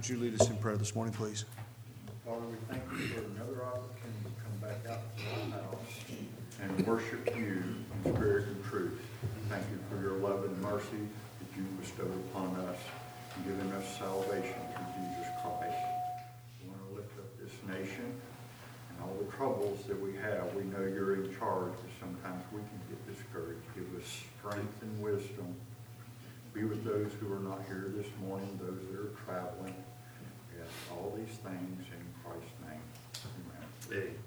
would you lead us in prayer this morning, please? Father, we thank you for another opportunity to come back out to our house and worship you in spirit and truth. Thank you for your love and mercy that you bestowed upon us and given us salvation through Jesus Christ. We want to lift up this nation and all the troubles that we have. We know you're in charge, but sometimes we can get discouraged. Give us strength and wisdom. Be with those who are not here this morning, those that are traveling. Yes, all these things in Christ's name. Amen.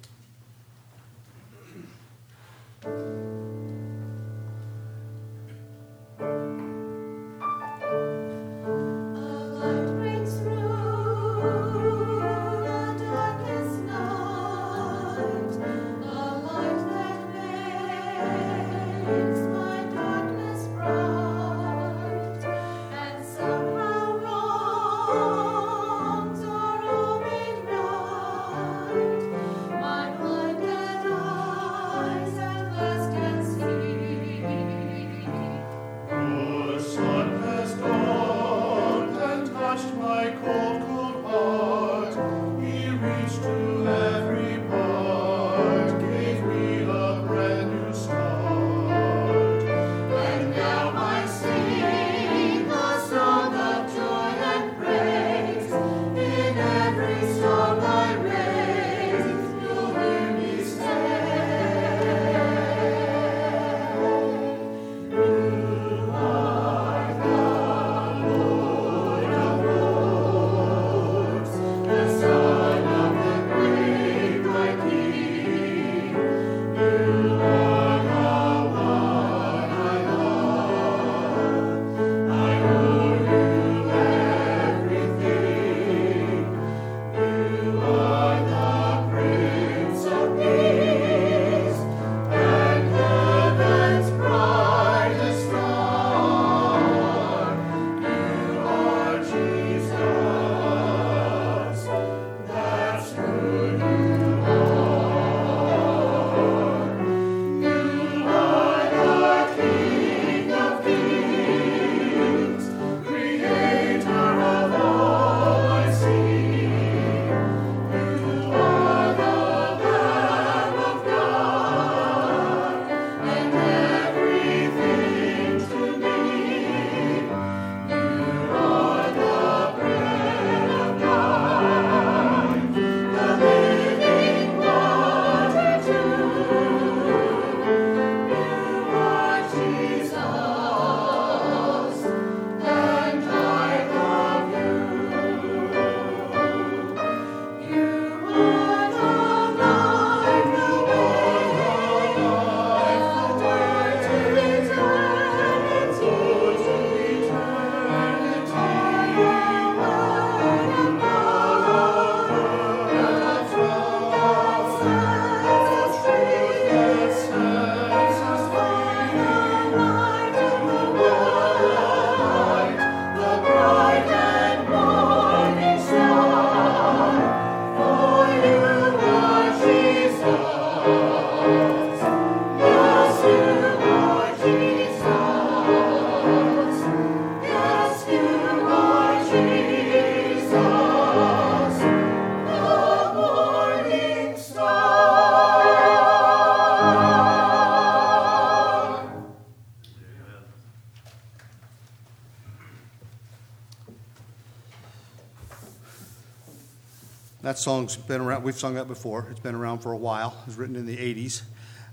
That song's been around. We've sung that before. It's been around for a while. It was written in the 80s.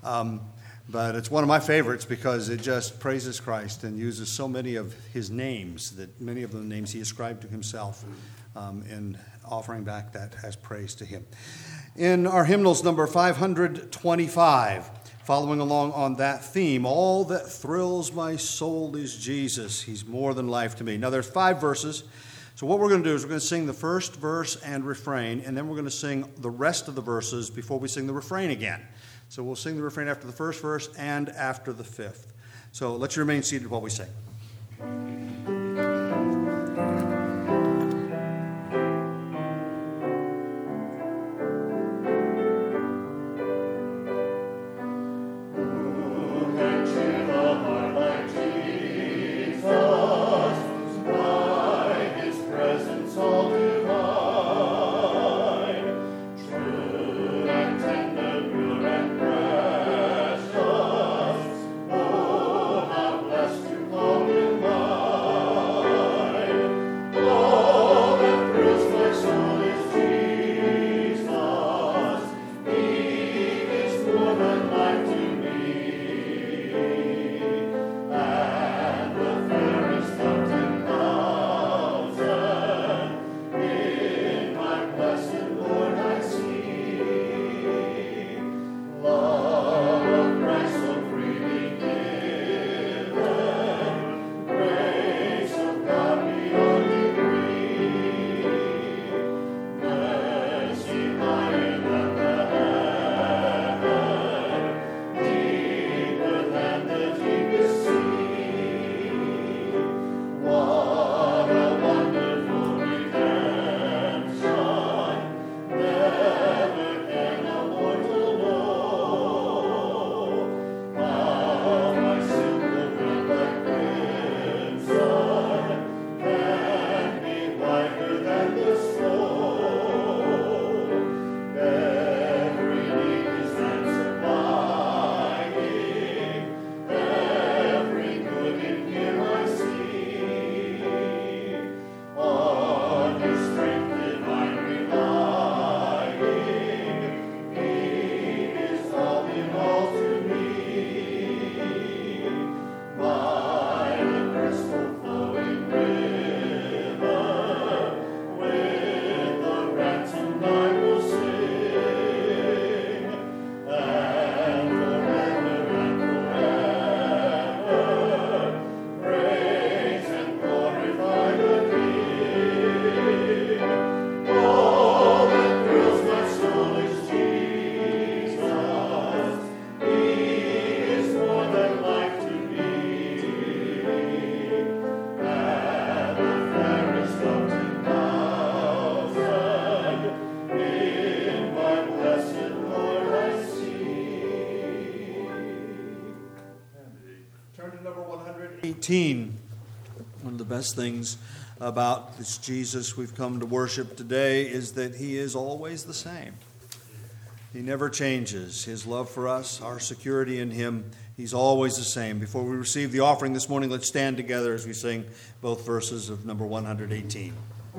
But it's one of my favorites because it just praises Christ and uses so many of his names, that many of the names he ascribed to himself, in offering back that as praise to him. In our hymnals number 525, following along on that theme, all that thrills my soul is Jesus. He's more than life to me. Now there's 5 verses. So what we're going to do is we're going to sing the first verse and refrain, and then we're going to sing the rest of the verses before we sing the refrain again. So we'll sing the refrain after the first verse and after the 5th. So let's remain seated while we sing. All 18. One of the best things about this Jesus we've come to worship today is that he is always the same. He never changes. His love for us, our security in him, he's always the same. Before we receive the offering this morning, let's stand together as we sing both verses of number 118.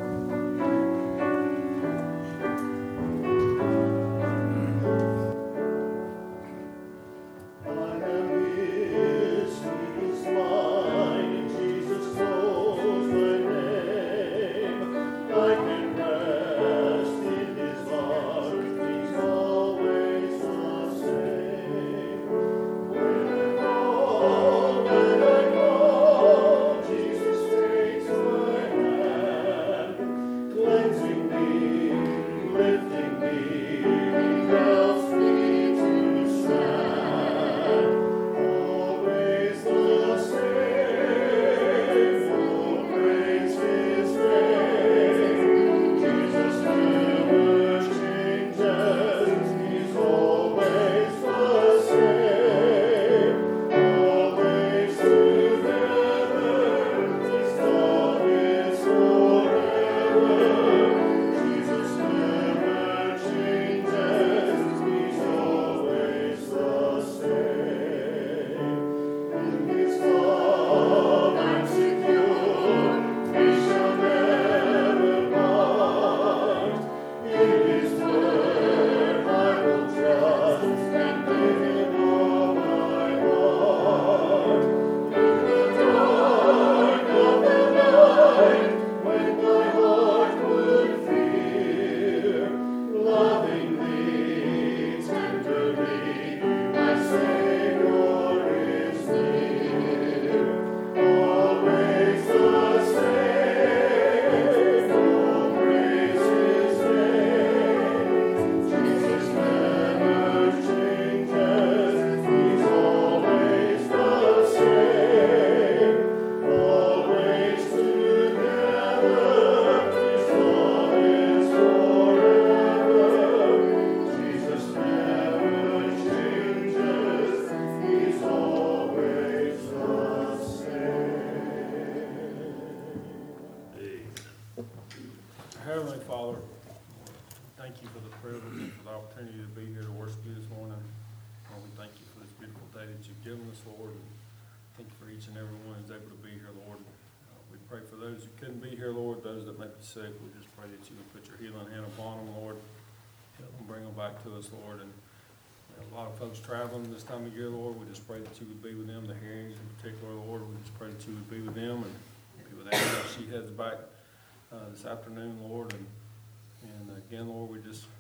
Heavenly Father, thank you for the privilege and for the opportunity to be here to worship you this morning. Lord, we thank you for this beautiful day that you've given us, Lord. And thank you for each and every one who's able to be here, Lord. We pray for those who couldn't be here, Lord, those that may be sick. We just pray that you would put your healing hand upon them, Lord. Help them bring them back to us, Lord. And a lot of folks traveling this time of year, Lord. We just pray that you would be with them, the hearings in particular, Lord. We just pray that you would be with them and be with Anna as she heads back this afternoon, Lord, and again, Lord, we just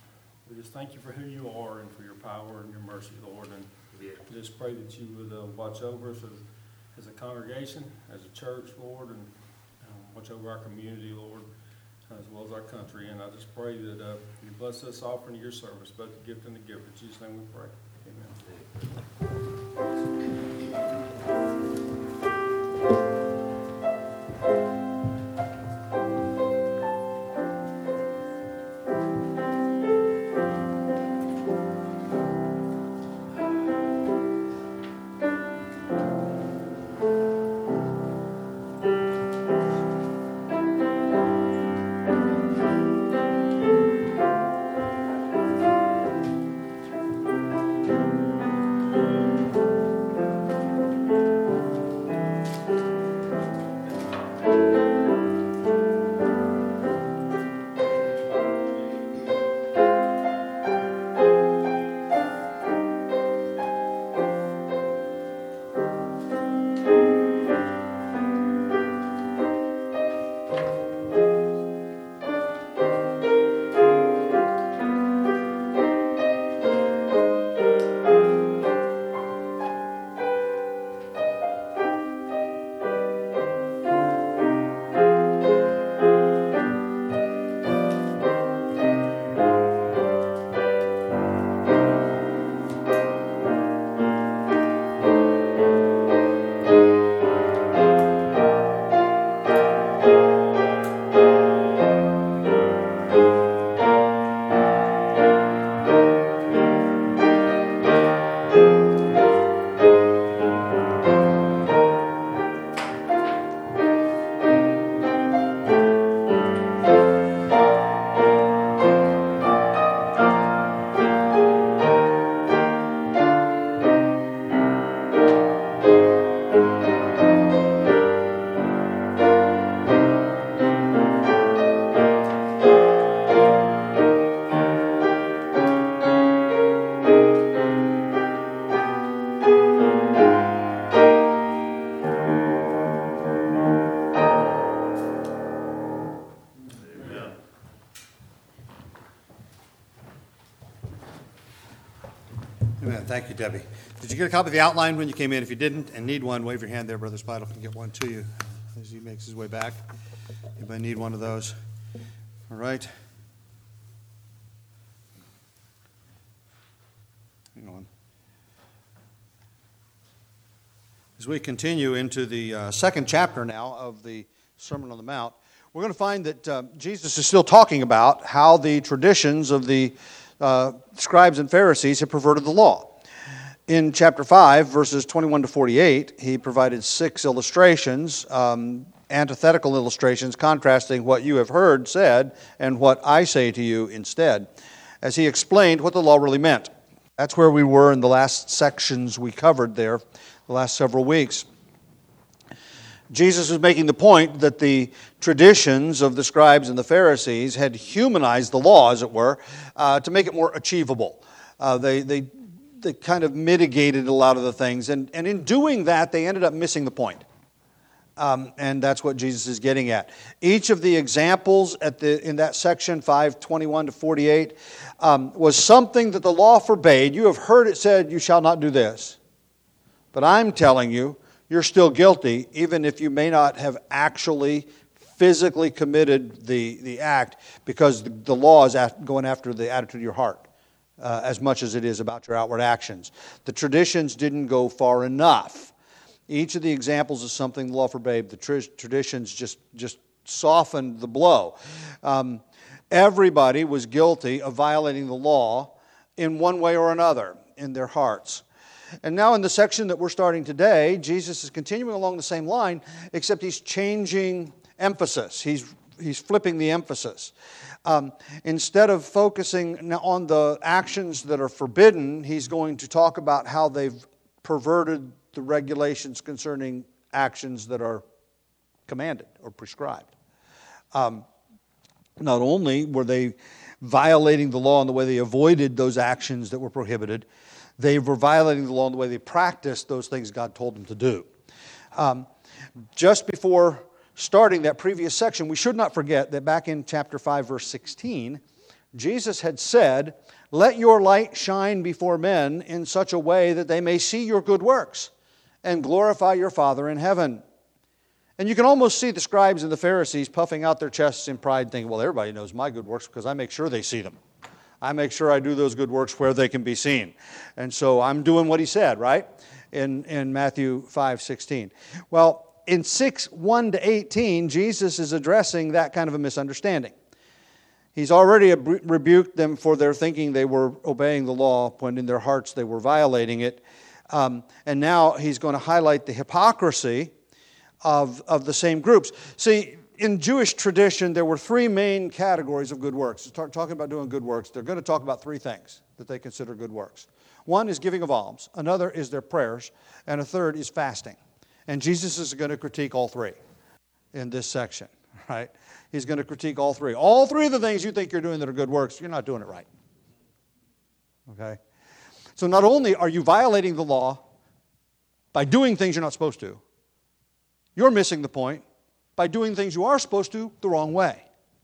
thank you for who you are and for your power and your mercy, Lord, and we just pray that you would watch over us as a congregation, as a church, Lord, and watch over our community, Lord, as well as our country, and I just pray that you bless us offering your service, both the gift and the giver. In Jesus' name we pray. Amen. Amen. Thank you, Debbie. Did you get a copy of the outline when you came in? If you didn't and need one, wave your hand there. Brother Spidle can get one to you as he makes his way back. Anybody need one of those? All right. Hang on. As we continue into the second chapter now of the Sermon on the Mount, we're going to find that Jesus is still talking about how the traditions of the scribes and Pharisees have perverted the law. In chapter 5, verses 21 to 48, he provided 6 illustrations, antithetical illustrations, contrasting what you have heard said and what I say to you instead, as he explained what the law really meant. That's where we were in the last sections we covered there, the last several weeks. Jesus was making the point that the traditions of the scribes and the Pharisees had humanized the law, as it were, to make it more achievable. They kind of mitigated a lot of the things, and in doing that, they ended up missing the point. And that's what Jesus is getting at. Each of the examples in that section, 5:21 to 48, was something that the law forbade. You have heard it said, you shall not do this. But I'm telling you, you're still guilty, even if you may not have actually physically committed the act, because the law is going after the attitude of your heart as much as it is about your outward actions. The traditions didn't go far enough. Each of the examples is something the law forbade. The traditions just softened the blow. Everybody was guilty of violating the law in one way or another in their hearts. And now in the section that we're starting today, Jesus is continuing along the same line, except he's changing emphasis. He's flipping the emphasis. Instead of focusing on the actions that are forbidden, he's going to talk about how they've perverted the regulations concerning actions that are commanded or prescribed. Not only were they violating the law in the way they avoided those actions that were prohibited, they were violating the law in the way they practiced those things God told them to do. Just before starting that previous section, we should not forget that back in chapter 5, verse 16, Jesus had said, "Let your light shine before men in such a way that they may see your good works and glorify your Father in heaven." And you can almost see the scribes and the Pharisees puffing out their chests in pride, thinking, well, everybody knows my good works because I make sure they see them. I make sure I do those good works where they can be seen. And so I'm doing what he said, right? In Matthew 5:16. Well, in 6:1 to 18, Jesus is addressing that kind of a misunderstanding. He's already rebuked them for their thinking they were obeying the law when in their hearts they were violating it. And now he's going to highlight the hypocrisy of the same groups. See, in Jewish tradition, there were 3 main categories of good works. Talking about doing good works, they're going to talk about 3 things that they consider good works. One is giving of alms. Another is their prayers. And a third is fasting. And Jesus is going to critique all 3 in this section, right? He's going to critique all 3. All 3 of the things you think you're doing that are good works, you're not doing it right. Okay? So not only are you violating the law by doing things you're not supposed to, you're missing the point by doing things you are supposed to the wrong way.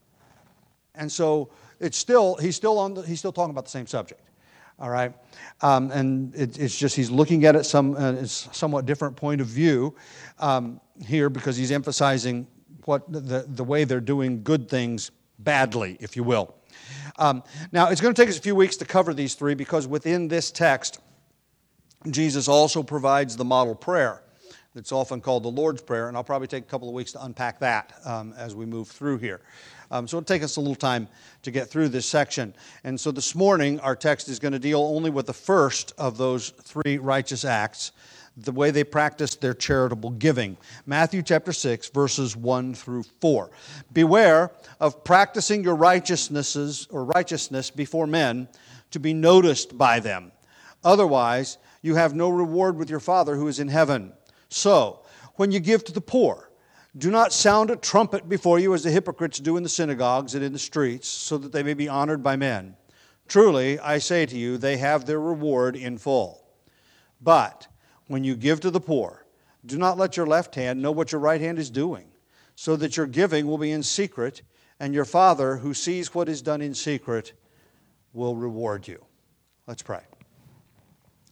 And so he's still talking about the same subject. All right? And it's just he's looking at it somewhat different point of view here, because he's emphasizing what the way they're doing good things badly, if you will. Now, it's going to take us a few weeks to cover these 3, because within this text, Jesus also provides the model prayer. It's often called the Lord's Prayer, and I'll probably take a couple of weeks to unpack that as we move through here. So it'll take us a little time to get through this section. And so this morning, our text is going to deal only with the first of those 3 righteous acts, the way they practiced their charitable giving. Matthew chapter 6, verses 1 through 4. Beware of practicing your righteousness before men to be noticed by them. Otherwise, you have no reward with your Father who is in heaven. So, when you give to the poor, do not sound a trumpet before you as the hypocrites do in the synagogues and in the streets, so that they may be honored by men. Truly, I say to you, they have their reward in full. But when you give to the poor, do not let your left hand know what your right hand is doing, so that your giving will be in secret, and your Father, who sees what is done in secret, will reward you. Let's pray.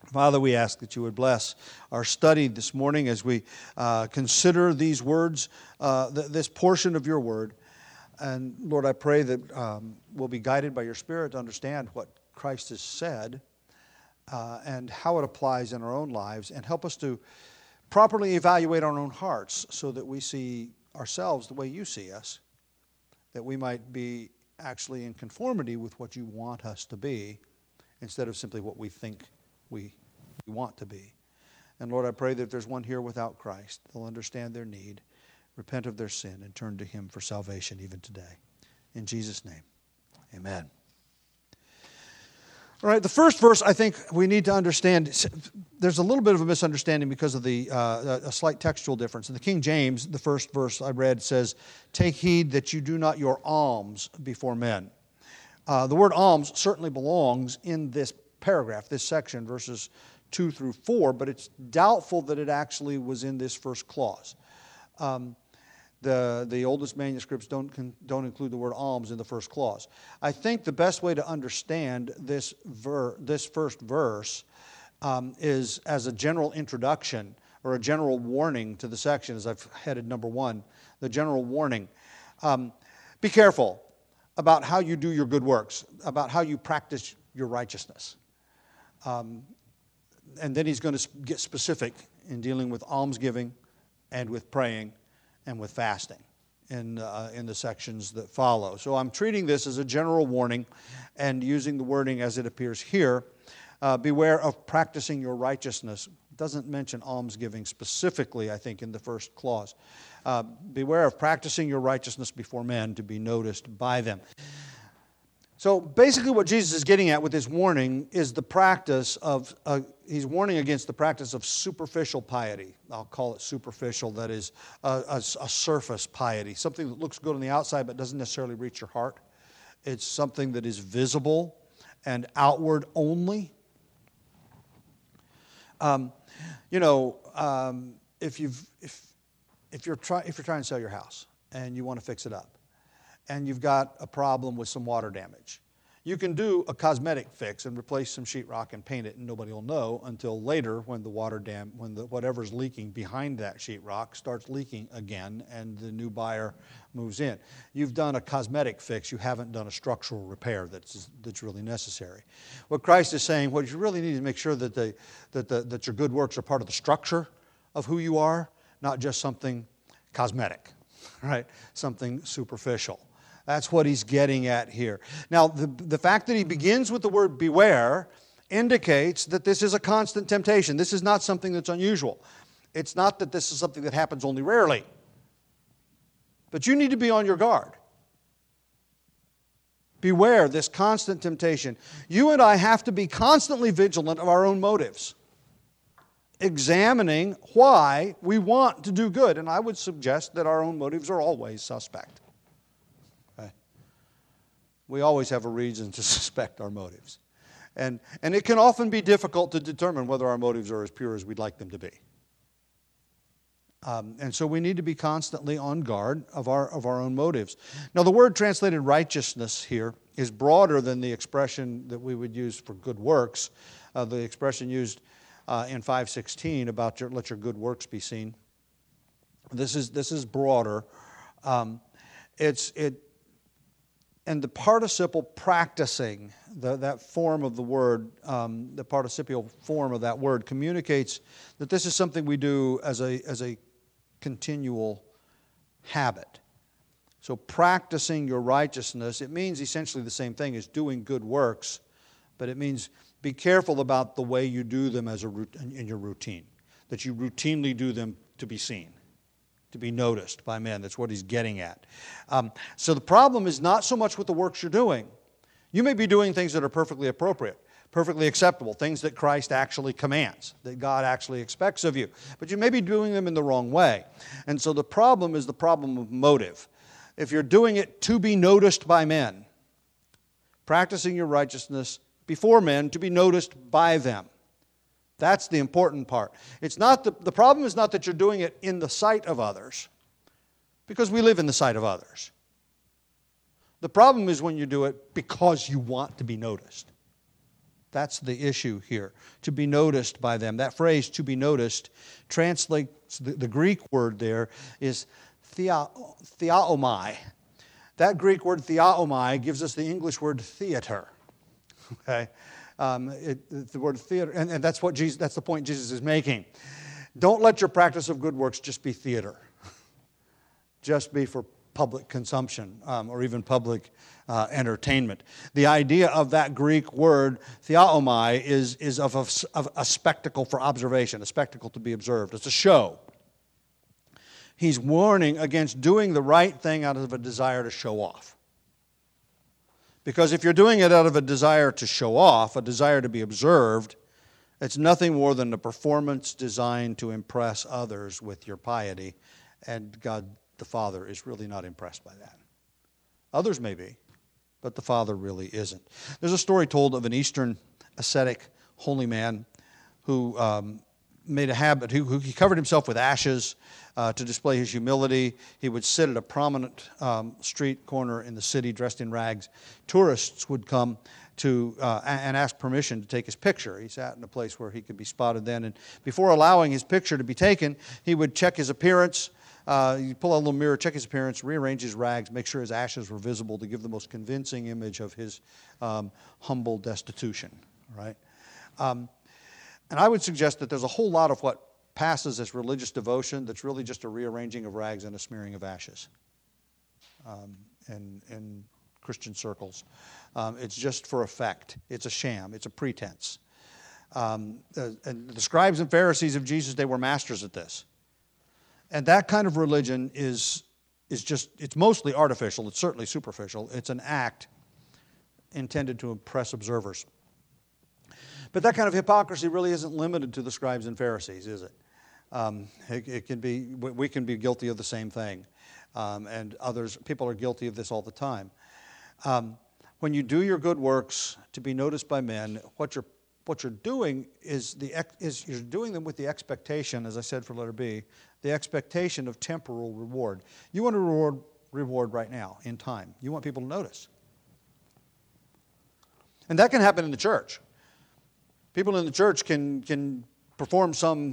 Father, we ask that you would bless our study this morning as we consider these words, this portion of your word. And Lord, I pray that we'll be guided by your Spirit to understand what Christ has said and how it applies in our own lives, and help us to properly evaluate our own hearts so that we see ourselves the way you see us, that we might be actually in conformity with what you want us to be instead of simply what we think we want to be. And Lord, I pray that if there's one here without Christ, they'll understand their need, repent of their sin, and turn to him for salvation even today. In Jesus' name, amen. All right, the first verse I think we need to understand, there's a little bit of a misunderstanding because of a slight textual difference. In the King James, the first verse I read says, "Take heed that you do not your alms before men." The word alms certainly belongs in this paragraph, this section, verses 2 through 4, but it's doubtful that it actually was in this first clause. The oldest manuscripts don't include the word alms in the first clause. I think the best way to understand this first verse is as a general introduction or a general warning to the section, as I've headed number 1, the general warning. Be careful about how you do your good works, about how you practice your righteousness. And then he's going to get specific in dealing with almsgiving and with praying and with fasting in the sections that follow. So I'm treating this as a general warning and using the wording as it appears here. Beware of practicing your righteousness. It doesn't mention almsgiving specifically, I think, in the first clause. Beware of practicing your righteousness before men to be noticed by them. So basically what Jesus is getting at with this warning is the practice of, he's warning against the practice of superficial piety. I'll call it superficial, that is a surface piety, something that looks good on the outside but doesn't necessarily reach your heart. It's something that is visible and outward only. If you're trying to sell your house and you want to fix it up, and you've got a problem with some water damage, you can do a cosmetic fix and replace some sheetrock and paint it, and nobody will know until later when whatever's leaking behind that sheetrock starts leaking again, and the new buyer moves in. You've done a cosmetic fix. You haven't done a structural repair that's really necessary. What Christ is saying, what you really need to make sure that that your good works are part of the structure of who you are, not just something cosmetic, right? Something superficial. That's what he's getting at here. Now, the fact that he begins with the word beware indicates that this is a constant temptation. This is not something that's unusual. It's not that this is something that happens only rarely. But you need to be on your guard. Beware this constant temptation. You and I have to be constantly vigilant of our own motives, examining why we want to do good. And I would suggest that our own motives are always suspect. We always have a reason to suspect our motives. And it can often be difficult to determine whether our motives are as pure as we'd like them to be. And so we need to be constantly on guard of our own motives. Now, the word translated righteousness here is broader than the expression that we would use for good works. The expression used in 5:16 about let your good works be seen. This is broader. And the participle practicing, that form of the word, the participial form of that word communicates that this is something we do as a continual habit. So practicing your righteousness, it means essentially the same thing as doing good works, but it means be careful about the way you do them in your routine, that you routinely do them to be seen, to be noticed by men. That's what he's getting at. So the problem is not so much with the works you're doing. You may be doing things that are perfectly appropriate, perfectly acceptable, things that Christ actually commands, that God actually expects of you. But you may be doing them in the wrong way. And so the problem is the problem of motive. If you're doing it to be noticed by men, practicing your righteousness before men to be noticed by them, that's the important part. It's not the problem is not that you're doing it in the sight of others, because we live in the sight of others. The problem is when you do it because you want to be noticed. That's the issue here, to be noticed by them. That phrase, to be noticed, translates, the Greek word there is theaomai. That Greek word theaomai gives us the English word theater. Okay? The word theater, and that's the point Jesus is making. Don't let your practice of good works just be theater. Just be for public consumption or even public entertainment. The idea of that Greek word, theaomai, is of a spectacle for observation, a spectacle to be observed. It's a show. He's warning against doing the right thing out of a desire to show off. Because if you're doing it out of a desire to show off, a desire to be observed, it's nothing more than a performance designed to impress others with your piety, and God the Father is really not impressed by that. Others may be, but the Father really isn't. There's a story told of an Eastern ascetic holy man who made a habit, he covered himself with ashes to display his humility. He would sit at a prominent street corner in the city dressed in rags. Tourists would come and ask permission to take his picture. He sat in a place where he could be spotted then. And before allowing his picture to be taken, he would check his appearance. You pull out a little mirror, check his appearance, rearrange his rags, make sure his ashes were visible to give the most convincing image of his humble destitution. Right? And I would suggest that there's a whole lot of what passes as religious devotion that's really just a rearranging of rags and a smearing of ashes in Christian circles. It's just for effect. It's a sham. It's a pretense. And the scribes and Pharisees of Jesus, they were masters at this. And that kind of religion is just, it's mostly artificial. It's certainly superficial. It's an act intended to impress observers. But that kind of hypocrisy really isn't limited to the scribes and Pharisees, is it? It can be, we can be guilty of the same thing. And people are guilty of this all the time. When you do your good works to be noticed by men, what you're doing is you're doing them with the expectation, as I said for letter B, the expectation of temporal reward. You want a reward right now, in time. You want people to notice. And that can happen in the church. People in the church can perform some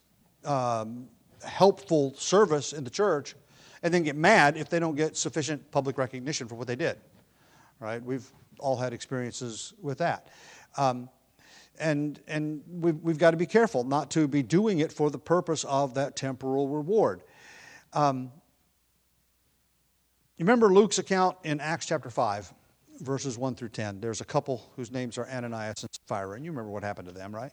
helpful service in the church and then get mad if they don't get sufficient public recognition for what they did. Right? We've all had experiences with that. And we've got to be careful not to be doing it for the purpose of that temporal reward. You remember Luke's account in Acts chapter 5, verses 1 through 10. There's a couple whose names are Ananias and Sapphira, and you remember what happened to them, right?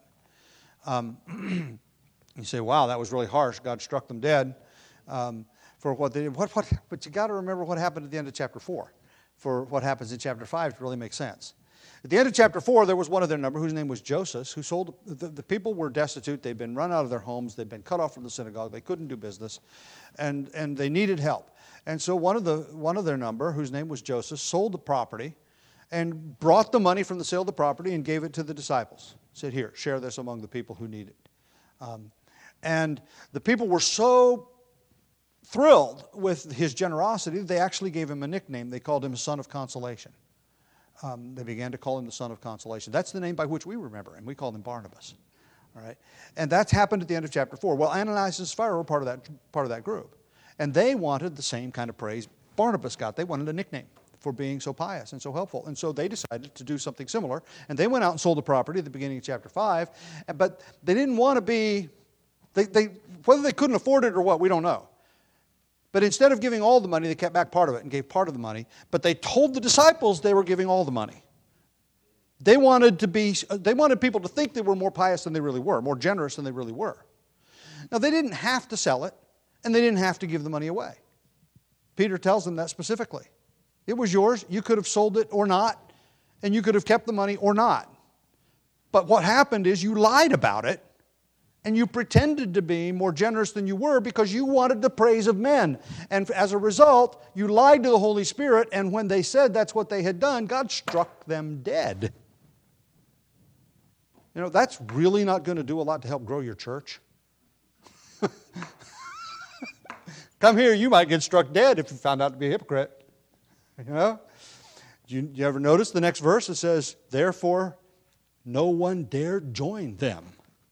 You say, wow, that was really harsh. God struck them dead for what they did. But you got to remember what happened at the end of chapter 4 for what happens in chapter 5 to really make sense. At the end of chapter 4, there was one of their number whose name was Joseph, who sold, the people were destitute. They'd been run out of their homes. They'd been cut off from the synagogue. They couldn't do business, and they needed help. And so one of their number, whose name was Joseph, sold the property and brought the money from the sale of the property and gave it to the disciples. Said, here, share this among the people who need it. And the people were so thrilled with his generosity, they actually gave him a nickname. They called him Son of Consolation. They began to call him the Son of Consolation. That's the name by which we remember him. We call him Barnabas. All right? And that's happened at the end of chapter 4. Well, Ananias and Sapphira were part of that group. And they wanted the same kind of praise Barnabas got. They wanted a nickname for being so pious and so helpful. And so they decided to do something similar. And they went out and sold the property at the beginning of chapter 5. But they didn't want to be, whether they couldn't afford it or what, we don't know. But instead of giving all the money, they kept back part of it and gave part of the money. But they told the disciples they were giving all the money. They wanted people to think they were more pious than they really were, more generous than they really were. Now, they didn't have to sell it, and they didn't have to give the money away. Peter tells them that specifically. It was yours. You could have sold it or not, and you could have kept the money or not. But what happened is you lied about it, and you pretended to be more generous than you were because you wanted the praise of men. And as a result, you lied to the Holy Spirit, and when they said that's what they had done, God struck them dead. You know, that's really not going to do a lot to help grow your church. Come here, you might get struck dead if you found out to be a hypocrite. You know? You ever notice the next verse? It says, therefore, no one dared join them.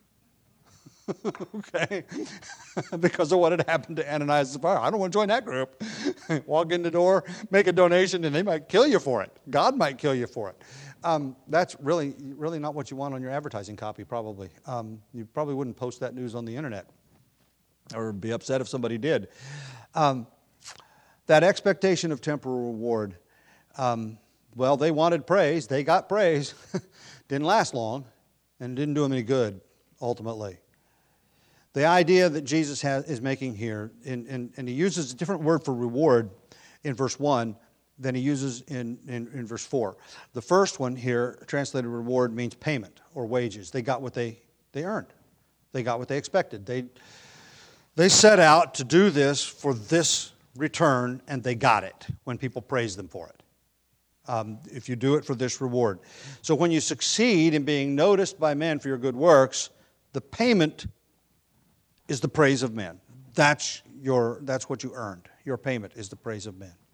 Okay? Because of what had happened to Ananias and Sapphira. I don't want to join that group. Walk in the door, make a donation, and they might kill you for it. God might kill you for it. That's really not what you want on your advertising copy, probably. You probably wouldn't post that news on the internet or be upset if somebody did. That expectation of temporal reward, well, they wanted praise. They got praise. Didn't last long, and didn't do them any good, ultimately. The idea that Jesus is making here, and he uses a different word for reward in verse 1 than he uses in verse 4. The first one here, translated reward, means payment or wages. They got what they earned. They got what they expected. They set out to do this for this return, and they got it when people praised them for it. If you do it for this reward. So when you succeed in being noticed by men for your good works, the payment is the praise of men. That's what you earned. Your payment is the praise of men.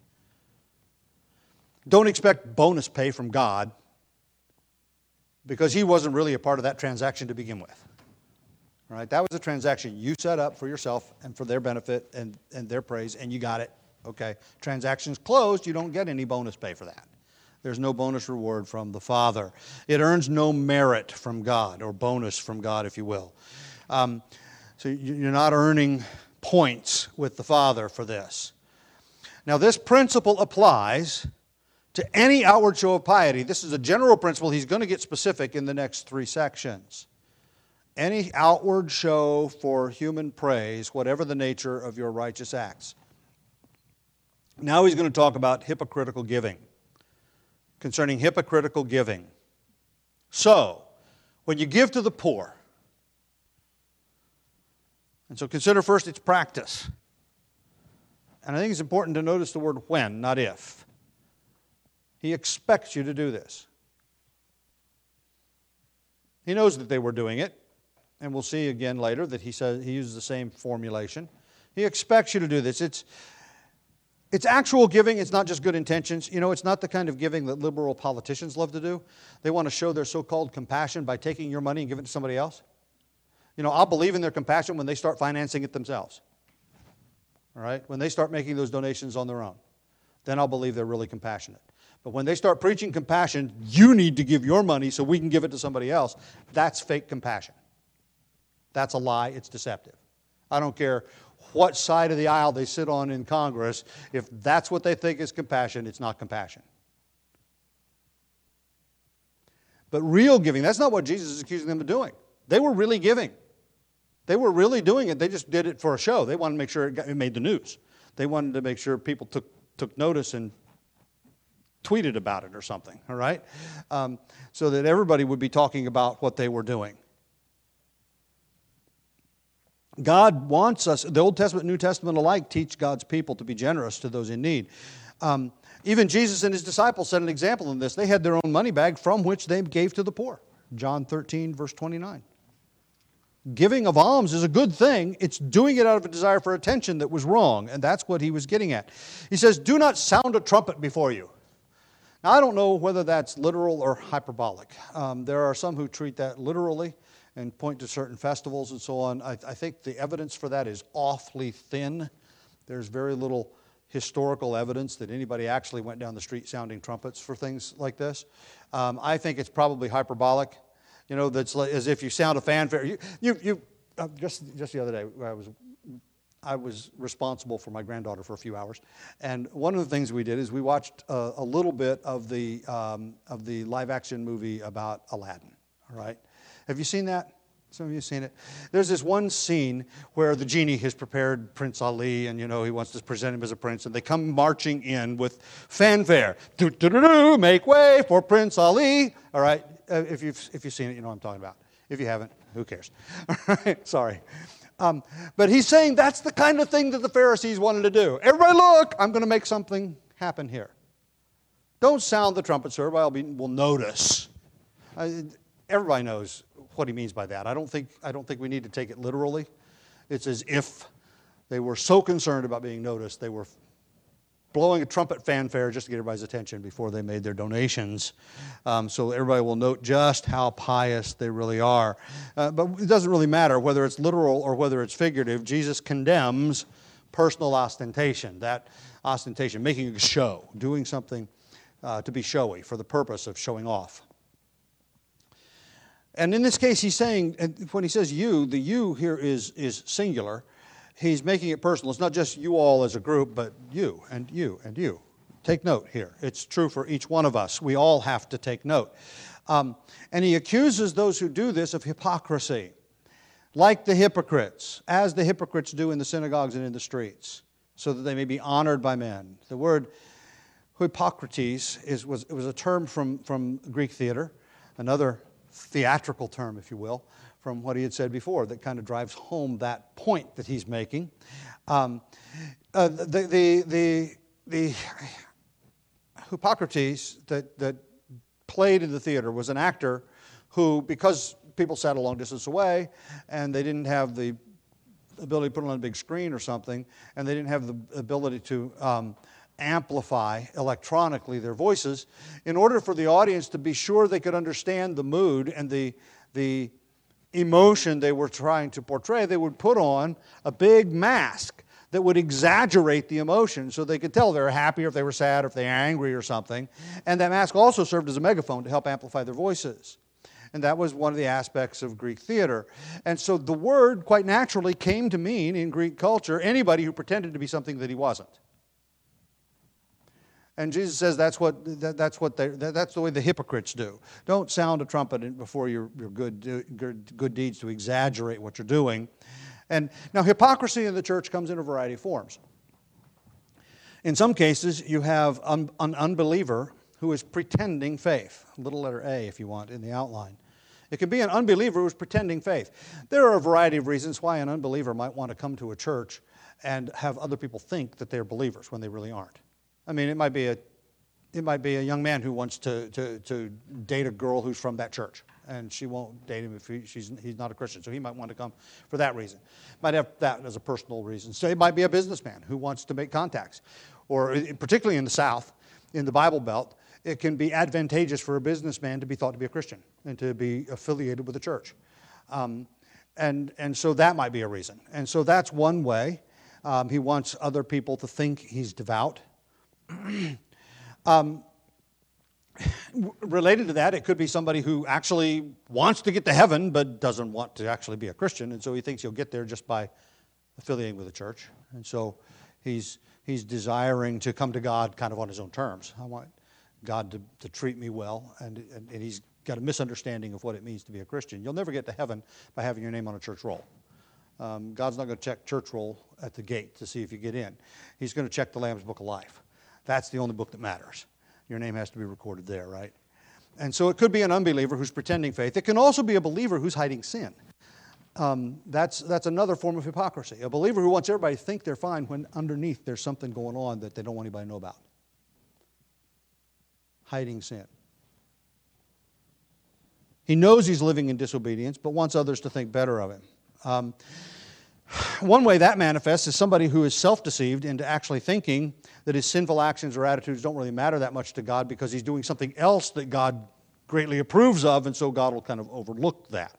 Don't expect bonus pay from God, because he wasn't really a part of that transaction to begin with. All right? That was a transaction you set up for yourself and for their benefit and their praise, and you got it. Okay? Transaction's closed. You don't get any bonus pay for that. There's no bonus reward from the Father. It earns no merit from God, or bonus from God, if you will. So you're not earning points with the Father for this. Now, this principle applies to any outward show of piety. This is a general principle. He's going to get specific in the next 3 sections. Any outward show for human praise, whatever the nature of your righteous acts. Now he's going to talk about hypocritical giving. Concerning hypocritical giving. So, when you give to the poor, and so consider first its practice. And I think it's important to notice the word when, not if. He expects you to do this. He knows that they were doing it, and we'll see again later that he uses the same formulation. He expects you to do this. It's actual giving. It's not just good intentions. You know, it's not the kind of giving that liberal politicians love to do. They want to show their so-called compassion by taking your money and giving it to somebody else. You know, I'll believe in their compassion when they start financing it themselves. All right? When they start making those donations on their own. Then I'll believe they're really compassionate. But when they start preaching compassion, you need to give your money so we can give it to somebody else, that's fake compassion. That's a lie. It's deceptive. I don't care what side of the aisle they sit on in Congress. If that's what they think is compassion, it's not compassion. But real giving, that's not what Jesus is accusing them of doing. They were really giving. They were really doing it. They just did it for a show. They wanted to make sure it made the news. They wanted to make sure people took notice and tweeted about it or something, all right? So that everybody would be talking about what they were doing. God wants us, the Old Testament and New Testament alike teach God's people to be generous to those in need. Even Jesus and his disciples set an example in this. They had their own money bag from which they gave to the poor. John 13, verse 29. Giving of alms is a good thing. It's doing it out of a desire for attention that was wrong, and that's what he was getting at. He says, do not sound a trumpet before you. Now, I don't know whether that's literal or hyperbolic. There are some who treat that literally and point to certain festivals and so on. I think the evidence for that is awfully thin. There's very little historical evidence that anybody actually went down the street sounding trumpets for things like this. I think it's probably hyperbolic. You know, that's like, as if you sound a fanfare. Just the other day, I was responsible for my granddaughter for a few hours, and one of the things we did is we watched a little bit of the live-action movie about Aladdin. All right, have you seen that? Some of you have seen it. There's this one scene where the genie has prepared Prince Ali, and, you know, he wants to present him as a prince, and they come marching in with fanfare. Do-do-do-do, make way for Prince Ali. All right, if you've seen it, you know what I'm talking about. If you haven't, who cares? All right, sorry. But he's saying that's the kind of thing that the Pharisees wanted to do. Everybody look, I'm going to make something happen here. Don't sound the trumpet, sir, by all means, we'll notice. Everybody knows what he means by that. I don't think we need to take it literally. It's as if they were so concerned about being noticed, they were blowing a trumpet fanfare just to get everybody's attention before they made their donations, so everybody will note just how pious they really are. But it doesn't really matter whether it's literal or whether it's figurative. Jesus condemns personal ostentation, that ostentation, making a show, doing something to be showy for the purpose of showing off. And in this case, he's saying, when he says you, the you here is singular. He's making it personal. It's not just you all as a group, but you and you and you. Take note here. It's true for each one of us. We all have to take note. And he accuses those who do this of hypocrisy, like the hypocrites, as the hypocrites do in the synagogues and in the streets, so that they may be honored by men. The word Hippocrates was a term from Greek theater, another theatrical term, if you will, from what he had said before, that kind of drives home that point that he's making. The Hippocrates that played in the theater was an actor who, because people sat a long distance away and they didn't have the ability to put it on a big screen or something, and they didn't have the ability to amplify electronically their voices, in order for the audience to be sure they could understand the mood and the emotion they were trying to portray, they would put on a big mask that would exaggerate the emotion so they could tell if they were happy or if they were sad or if they were angry or something. And that mask also served as a megaphone to help amplify their voices. And that was one of the aspects of Greek theater. And so the word, quite naturally, came to mean, in Greek culture, anybody who pretended to be something that he wasn't. And Jesus says that's the way the hypocrites do. Don't sound a trumpet before your good deeds to exaggerate what you're doing. And now hypocrisy in the church comes in a variety of forms. In some cases, you have an unbeliever who is pretending faith. Little letter A, if you want, in the outline. It can be an unbeliever who is pretending faith. There are a variety of reasons why an unbeliever might want to come to a church and have other people think that they're believers when they really aren't. I mean, it might be a young man who wants to date a girl who's from that church, and she won't date him if he's not a Christian. So he might want to come for that reason. Might have that as a personal reason. So it might be a businessman who wants to make contacts, or particularly in the South, in the Bible Belt, it can be advantageous for a businessman to be thought to be a Christian and to be affiliated with a church, and so that might be a reason. And so that's one way. He wants other people to think he's devout. Related to that, it could be somebody who actually wants to get to heaven but doesn't want to actually be a Christian, and so he thinks he'll get there just by affiliating with a church. And so he's desiring to come to God kind of on his own terms. I want God to treat me well, and he's got a misunderstanding of what it means to be a Christian. You'll never get to heaven by having your name on a church roll. God's not going to check church roll at the gate to see if you get in. He's going to check the Lamb's Book of Life. That's the only book that matters. Your name has to be recorded there, right? And so it could be an unbeliever who's pretending faith. It can also be a believer who's hiding sin. That's another form of hypocrisy. A believer who wants everybody to think they're fine when underneath there's something going on that they don't want anybody to know about. Hiding sin. He knows he's living in disobedience, but wants others to think better of him. One way that manifests is somebody who is self-deceived into actually thinking that his sinful actions or attitudes don't really matter that much to God because he's doing something else that God greatly approves of, and so God will kind of overlook that.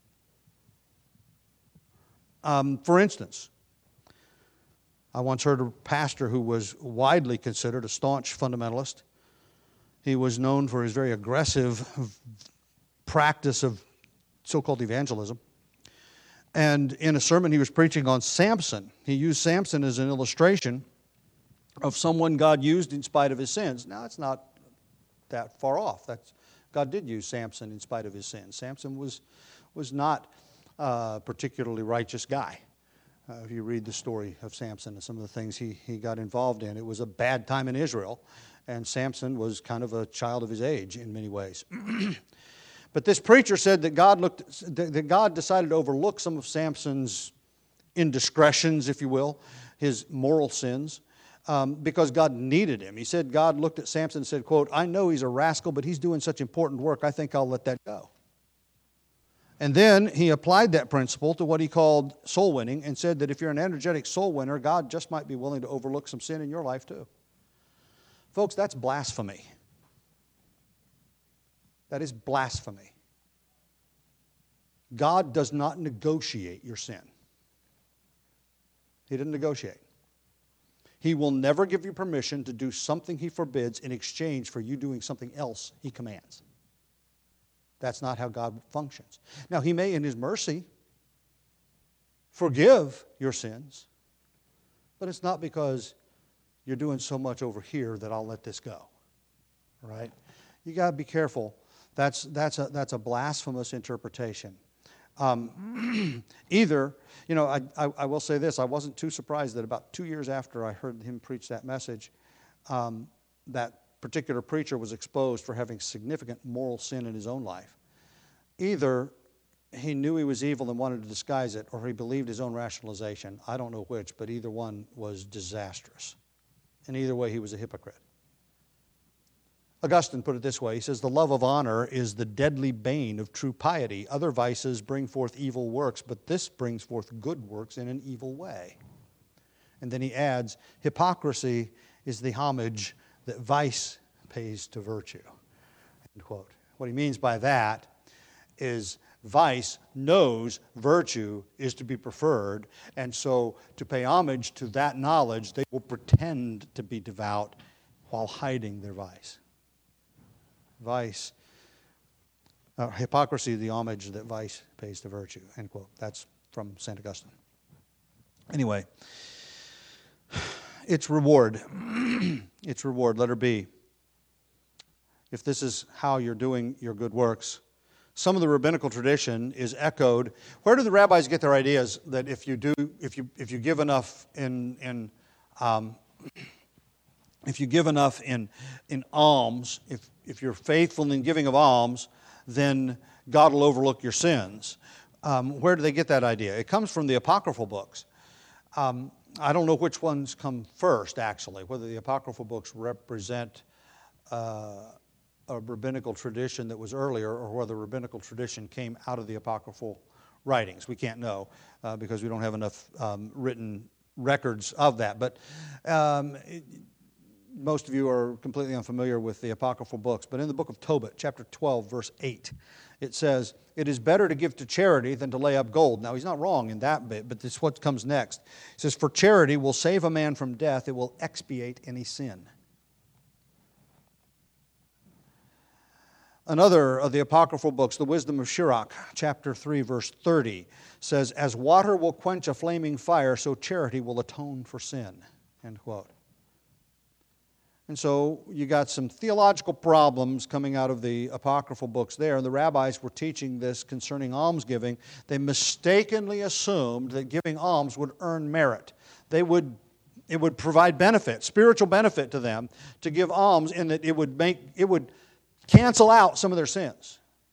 For instance, I once heard a pastor who was widely considered a staunch fundamentalist. He was known for his very aggressive practice of so-called evangelism. And in a sermon he was preaching on Samson, he used Samson as an illustration of someone God used in spite of his sins. Now, it's not that far off. God did use Samson in spite of his sins. Samson was not a particularly righteous guy. If you read the story of Samson and some of the things he got involved in, it was a bad time in Israel, and Samson was kind of a child of his age in many ways. But this preacher said that God decided to overlook some of Samson's indiscretions, if you will, his moral sins, because God needed him. He said God looked at Samson and said, quote, "I know he's a rascal, but he's doing such important work, I think I'll let that go." And then he applied that principle to what he called soul winning and said that if you're an energetic soul winner, God just might be willing to overlook some sin in your life too. Folks, that's blasphemy. That is blasphemy. God does not negotiate your sin. He didn't negotiate. He will never give you permission to do something He forbids in exchange for you doing something else He commands. That's not how God functions. Now, He may, in His mercy, forgive your sins, but it's not because you're doing so much over here that I'll let this go. Right? You got to be careful. That's a blasphemous interpretation. Either, I will say this, I wasn't too surprised that about 2 years after I heard him preach that message, that particular preacher was exposed for having significant moral sin in his own life. Either he knew he was evil and wanted to disguise it, or he believed his own rationalization. I don't know which, but either one was disastrous. And either way, he was a hypocrite. Augustine put it this way. He says, the love of honor is the deadly bane of true piety. Other vices bring forth evil works, but this brings forth good works in an evil way. And then he adds, hypocrisy is the homage that vice pays to virtue. End quote. What he means by that is vice knows virtue is to be preferred, and so to pay homage to that knowledge, they will pretend to be devout while hiding their vice. Hypocrisy, the homage that vice pays to virtue, end quote. That's from St. Augustine. Anyway, its reward. Its reward, letter B. If this is how you're doing your good works, some of the rabbinical tradition is echoed. Where do the rabbis get their ideas that if you give enough in alms, if you're faithful in giving of alms, then God will overlook your sins? Where do they get that idea? It comes from the apocryphal books. I don't know which ones come first, actually, whether the apocryphal books represent a rabbinical tradition that was earlier or whether rabbinical tradition came out of the apocryphal writings. We can't know because we don't have enough written records of that. But most of you are completely unfamiliar with the apocryphal books, but in the book of Tobit, chapter 12, verse 8, it says, it is better to give to charity than to lay up gold. Now, he's not wrong in that bit, but this is what comes next. It says, for charity will save a man from death. It will expiate any sin. Another of the apocryphal books, the Wisdom of Sirach, chapter 3, verse 30, says, as water will quench a flaming fire, so charity will atone for sin. End quote. And so you got some theological problems coming out of the apocryphal books there, and the rabbis were teaching this concerning almsgiving. They mistakenly assumed that giving alms would earn merit. It would provide benefit, spiritual benefit to them to give alms, in that it would cancel out some of their sins.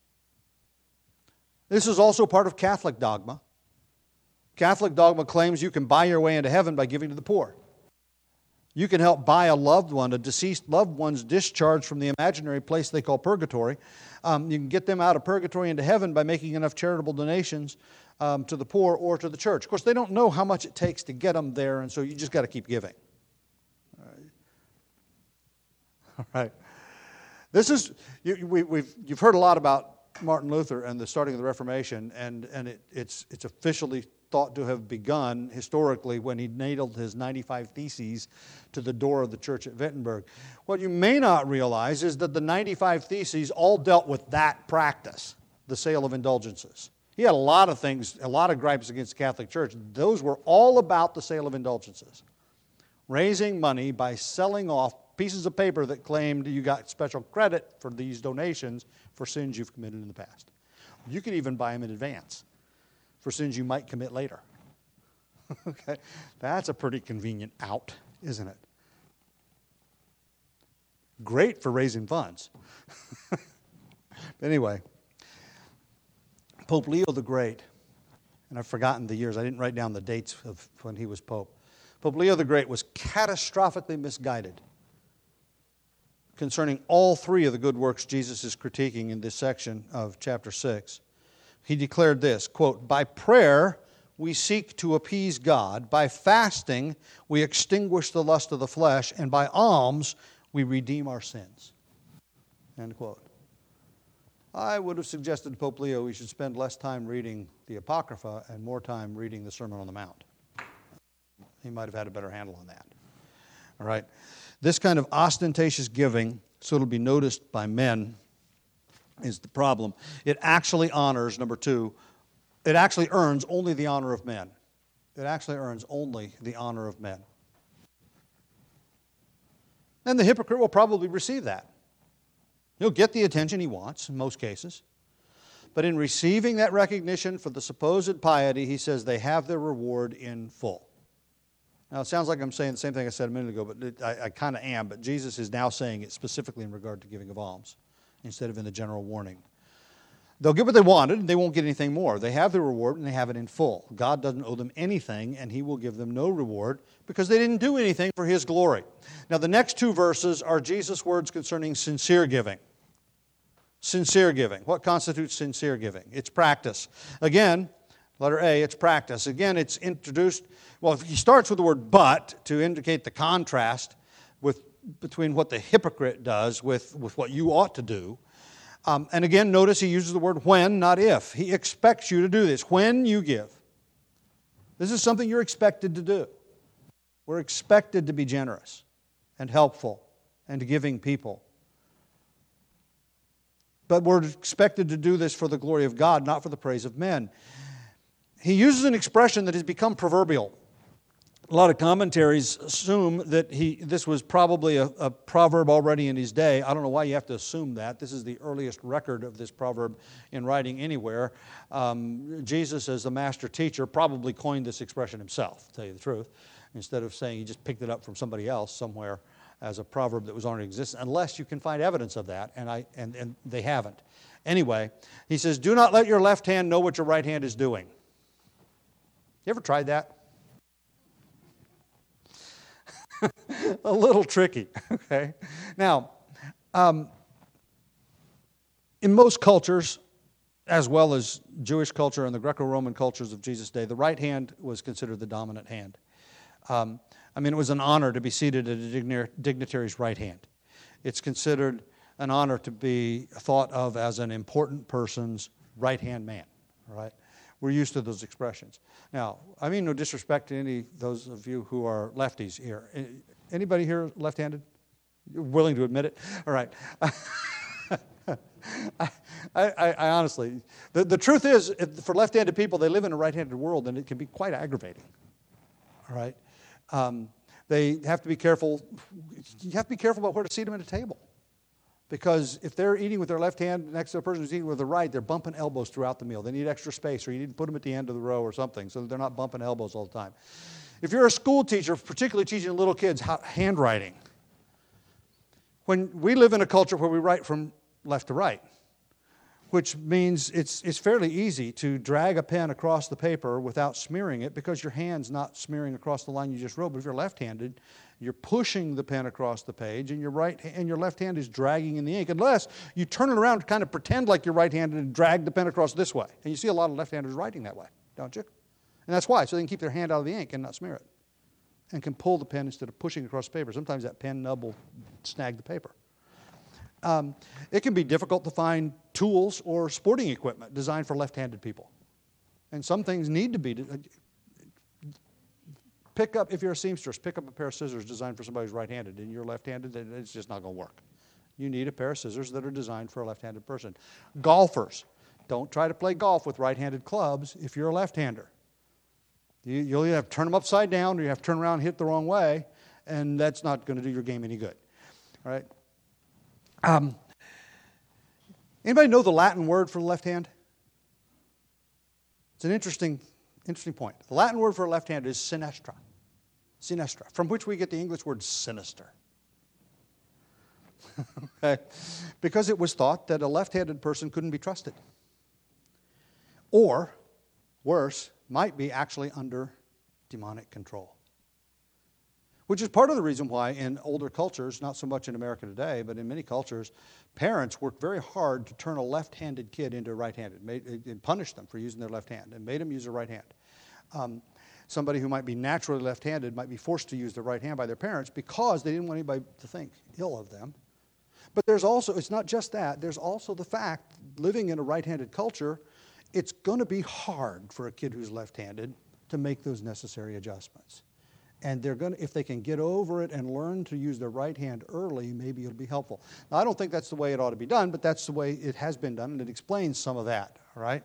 This is also part of Catholic dogma. Catholic dogma claims you can buy your way into heaven by giving to the poor. You can help buy a loved one, a deceased loved one's discharge from the imaginary place they call purgatory. You can get them out of purgatory into heaven by making enough charitable donations to the poor or to the church. Of course, they don't know how much it takes to get them there, and so you just got to keep giving. All right. This is you've heard a lot about Martin Luther and the starting of the Reformation, and it's officially thought to have begun historically when he nailed his 95 Theses to the door of the church at Wittenberg. What you may not realize is that the 95 Theses all dealt with that practice, the sale of indulgences. He had a lot of things, a lot of gripes against the Catholic Church. Those were all about the sale of indulgences. Raising money by selling off pieces of paper that claimed you got special credit for these donations for sins you've committed in the past. You could even buy them in advance for sins you might commit later. Okay, that's a pretty convenient out, isn't it? Great for raising funds. Anyway, Pope Leo the Great, and I've forgotten the years, I didn't write down the dates of when he was Pope. Pope Leo the Great was catastrophically misguided concerning all three of the good works Jesus is critiquing in this section of chapter 6. He declared this, quote, by prayer we seek to appease God, by fasting we extinguish the lust of the flesh, and by alms we redeem our sins. End quote. I would have suggested to Pope Leo we should spend less time reading the Apocrypha and more time reading the Sermon on the Mount. He might have had a better handle on that. All right. This kind of ostentatious giving, so it'll be noticed by men, is the problem. It actually honors, number two, it actually earns only the honor of men. It actually earns only the honor of men. And the hypocrite will probably receive that. He'll get the attention he wants in most cases. But in receiving that recognition for the supposed piety, he says they have their reward in full. Now, it sounds like I'm saying the same thing I said a minute ago, but I kind of am. But Jesus is now saying it specifically in regard to giving of alms instead of in the general warning. They'll get what they wanted, and they won't get anything more. They have their reward, and they have it in full. God doesn't owe them anything, and He will give them no reward because they didn't do anything for His glory. Now, the next two verses are Jesus' words concerning sincere giving. Sincere giving. What constitutes sincere giving? It's practice. Again, letter A, it's practice. Again, it's introduced, well, he starts with the word but to indicate the contrast between what the hypocrite does with what you ought to do. And again, notice he uses the word when, not if. He expects you to do this. When you give. This is something you're expected to do. We're expected to be generous and helpful and giving people. But we're expected to do this for the glory of God, not for the praise of men. He uses an expression that has become proverbial. A lot of commentaries assume that this was probably a proverb already in his day. I don't know why you have to assume that. This is the earliest record of this proverb in writing anywhere. Jesus, as the master teacher, probably coined this expression himself, to tell you the truth, instead of saying he just picked it up from somebody else somewhere as a proverb that was already existing, unless you can find evidence of that, and they haven't. Anyway, he says, do not let your left hand know what your right hand is doing. You ever tried that? A little tricky, okay? Now, in most cultures, as well as Jewish culture and the Greco-Roman cultures of Jesus' day, the right hand was considered the dominant hand. It was an honor to be seated at a dignitary's right hand. It's considered an honor to be thought of as an important person's right-hand man, all right? We're used to those expressions. Now, I mean no disrespect to any of those of you who are lefties here. Anybody here left-handed? You're willing to admit it? All right. I honestly, the truth is, for left-handed people, they live in a right-handed world, and it can be quite aggravating. All right. They have to be careful. You have to be careful about where to seat them at a table. Because if they're eating with their left hand next to a person who's eating with the right, they're bumping elbows throughout the meal. They need extra space, or you need to put them at the end of the row or something so that they're not bumping elbows all the time. If you're a school teacher, particularly teaching little kids handwriting, when we live in a culture where we write from left to right, which means it's fairly easy to drag a pen across the paper without smearing it because your hand's not smearing across the line you just wrote. But if you're left-handed, you're pushing the pen across the page, and your left hand is dragging in the ink, unless you turn it around to kind of pretend like you're right-handed and drag the pen across this way. And you see a lot of left-handers writing that way, don't you? And that's why, so they can keep their hand out of the ink and not smear it, and can pull the pen instead of pushing across the paper. Sometimes that pen nub will snag the paper. It can be difficult to find tools or sporting equipment designed for left-handed people. And some things need to be. If you're a seamstress, pick up a pair of scissors designed for somebody who's right-handed, and you're left-handed, then it's just not going to work. You need a pair of scissors that are designed for a left-handed person. Golfers, don't try to play golf with right-handed clubs if you're a left-hander. You'll either have to turn them upside down, or you have to turn around and hit the wrong way, and that's not going to do your game any good. All right? Anybody know the Latin word for the left hand? It's an interesting point. The Latin word for left hand is sinistra. Sinistra, from which we get the English word sinister. Okay? Because it was thought that a left-handed person couldn't be trusted. Or, worse, might be actually under demonic control. Which is part of the reason why in older cultures, not so much in America today, but in many cultures, parents worked very hard to turn a left-handed kid into a right-handed, and punished them for using their left hand, and made them use their right hand. somebody who might be naturally left-handed might be forced to use their right hand by their parents because they didn't want anybody to think ill of them. But there's also, it's not just that, there's also the fact, living in a right-handed culture, it's going to be hard for a kid who's left-handed to make those necessary adjustments. And they're going to, if they can get over it and learn to use their right hand early, maybe it'll be helpful. Now, I don't think that's the way it ought to be done, but that's the way it has been done, and it explains some of that, all right?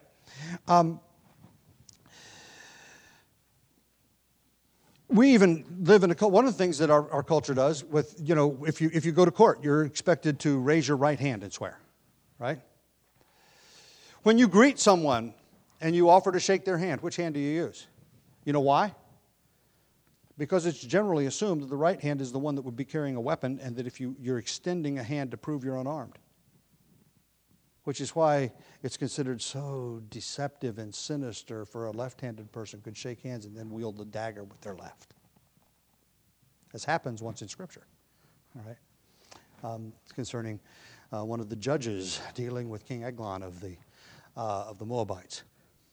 We even live in a culture. One of the things that our culture does with, if you go to court, you're expected to raise your right hand and swear, right? When you greet someone and you offer to shake their hand, which hand do you use? You know why? Because it's generally assumed that the right hand is the one that would be carrying a weapon, and that if you're extending a hand to prove you're unarmed. Which is why it's considered so deceptive and sinister for a left-handed person could shake hands and then wield the dagger with their left. This happens once in Scripture. All right, it's concerning one of the judges dealing with King Eglon of the Moabites.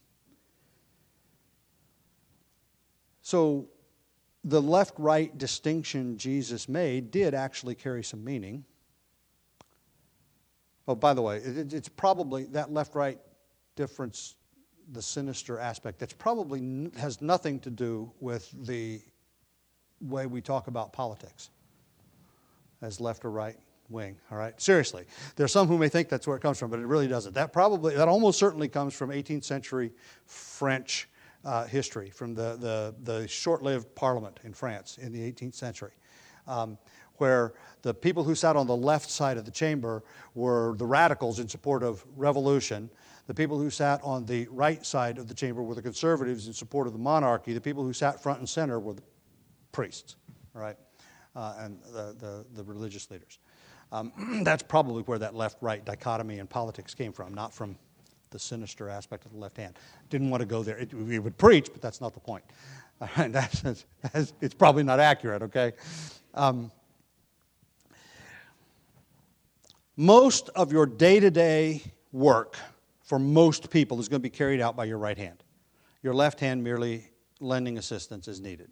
So the left-right distinction Jesus made did actually carry some meaning. Oh, by the way, it's probably that left-right difference, the sinister aspect, that's probably has nothing to do with the way we talk about politics as left or right wing, all right? Seriously. There's some who may think that's where it comes from, but it really doesn't. That almost certainly comes from 18th century French history, from the short-lived parliament in France in the 18th century, where the people who sat on the left side of the chamber were the radicals in support of revolution. The people who sat on the right side of the chamber were the conservatives in support of the monarchy. The people who sat front and center were the priests, all right, and the religious leaders. That's probably where that left-right dichotomy in politics came from, not from the sinister aspect of the left hand. Didn't want to go there. It would preach, but that's not the point. It's probably not accurate, okay? Most of your day-to-day work for most people is going to be carried out by your right hand. Your left hand merely lending assistance as needed.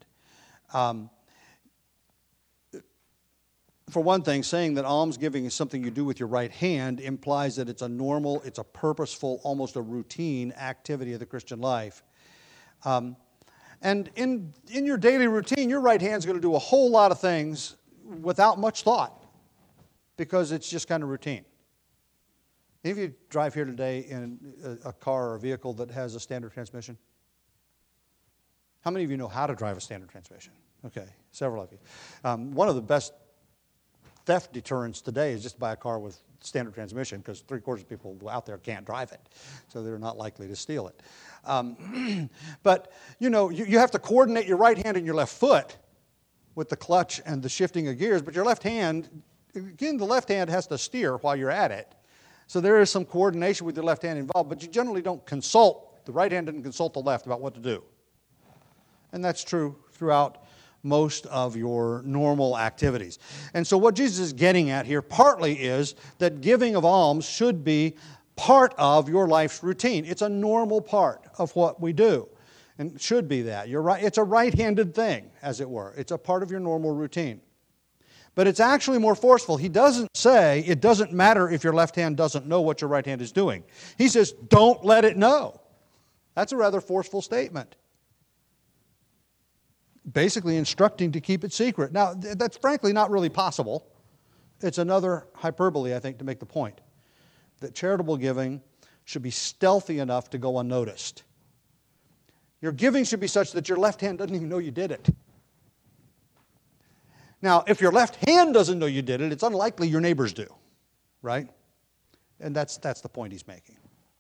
For one thing, saying that almsgiving is something you do with your right hand implies that it's a normal, it's a purposeful, almost a routine activity of the Christian life. And in your daily routine, your right hand's going to do a whole lot of things without much thought, because it's just kind of routine. If you drive here today in a car or a vehicle that has a standard transmission, how many of you know how to drive a standard transmission? Okay, several of you. One of the best theft deterrents today is just to buy a car with standard transmission, because 3/4 of people out there can't drive it, so they're not likely to steal it. But you have to coordinate your right hand and your left foot with the clutch and the shifting of gears, but your left hand, again, the left hand has to steer while you're at it. So there is some coordination with your left hand involved, but you generally don't consult, the right hand doesn't consult the left about what to do. And that's true throughout most of your normal activities. And so what Jesus is getting at here partly is that giving of alms should be part of your life's routine. It's a normal part of what we do, and it should be that. You're right. It's a right-handed thing, as it were. It's a part of your normal routine. But it's actually more forceful. He doesn't say it doesn't matter if your left hand doesn't know what your right hand is doing. He says, don't let it know. That's a rather forceful statement. Basically instructing to keep it secret. Now, that's frankly not really possible. It's another hyperbole, I think, to make the point that charitable giving should be stealthy enough to go unnoticed. Your giving should be such that your left hand doesn't even know you did it. Now, if your left hand doesn't know you did it, it's unlikely your neighbors do, right? And that's the point he's making.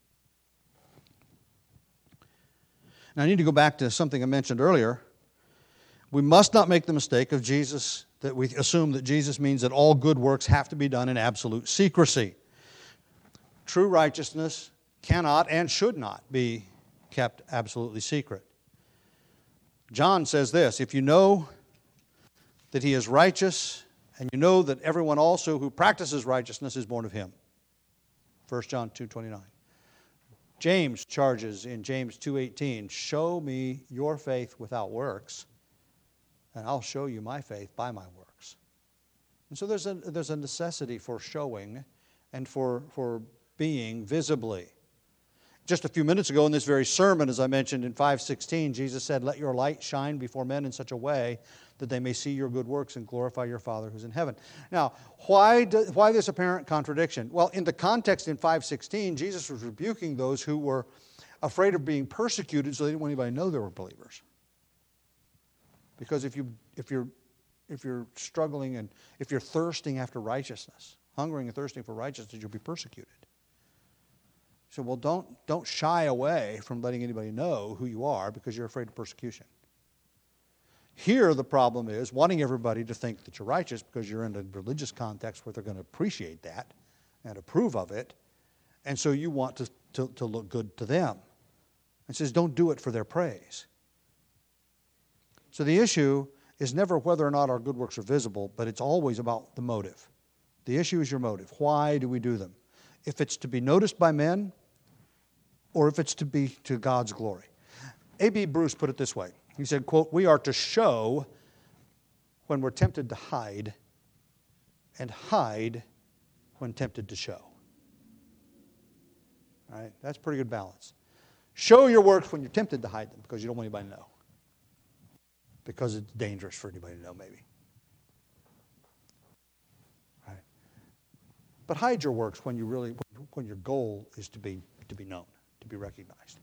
Now, I need to go back to something I mentioned earlier. We must not make the mistake of Jesus, that we assume that Jesus means that all good works have to be done in absolute secrecy. True righteousness cannot and should not be kept absolutely secret. John says this, if you know that he is righteous, and you know that everyone also who practices righteousness is born of him. 1 John 2:29. James charges in James 2:18, show me your faith without works, and I'll show you my faith by my works. And so there's a necessity for showing and for being visibly. Just a few minutes ago in this very sermon, as I mentioned in 5:16, Jesus said, let your light shine before men in such a way that they may see your good works and glorify your Father who's in heaven. Now, why this apparent contradiction? Well, in the context in 5:16, Jesus was rebuking those who were afraid of being persecuted, so they didn't want anybody to know they were believers. Because if you're struggling and if you're thirsting after righteousness, hungering and thirsting for righteousness, you'll be persecuted. So, well, don't shy away from letting anybody know who you are because you're afraid of persecution. Here, the problem is wanting everybody to think that you're righteous because you're in a religious context where they're going to appreciate that and approve of it, and so you want to look good to them. It says, don't do it for their praise. So the issue is never whether or not our good works are visible, but it's always about the motive. The issue is your motive. Why do we do them? If it's to be noticed by men, or if it's to be to God's glory. A.B. Bruce put it this way. He said, quote, we are to show when we're tempted to hide, and hide when tempted to show. All right? That's pretty good balance. Show your works when you're tempted to hide them because you don't want anybody to know. Because it's dangerous for anybody to know, maybe. Right? But hide your works when your goal is to be known, to be recognized.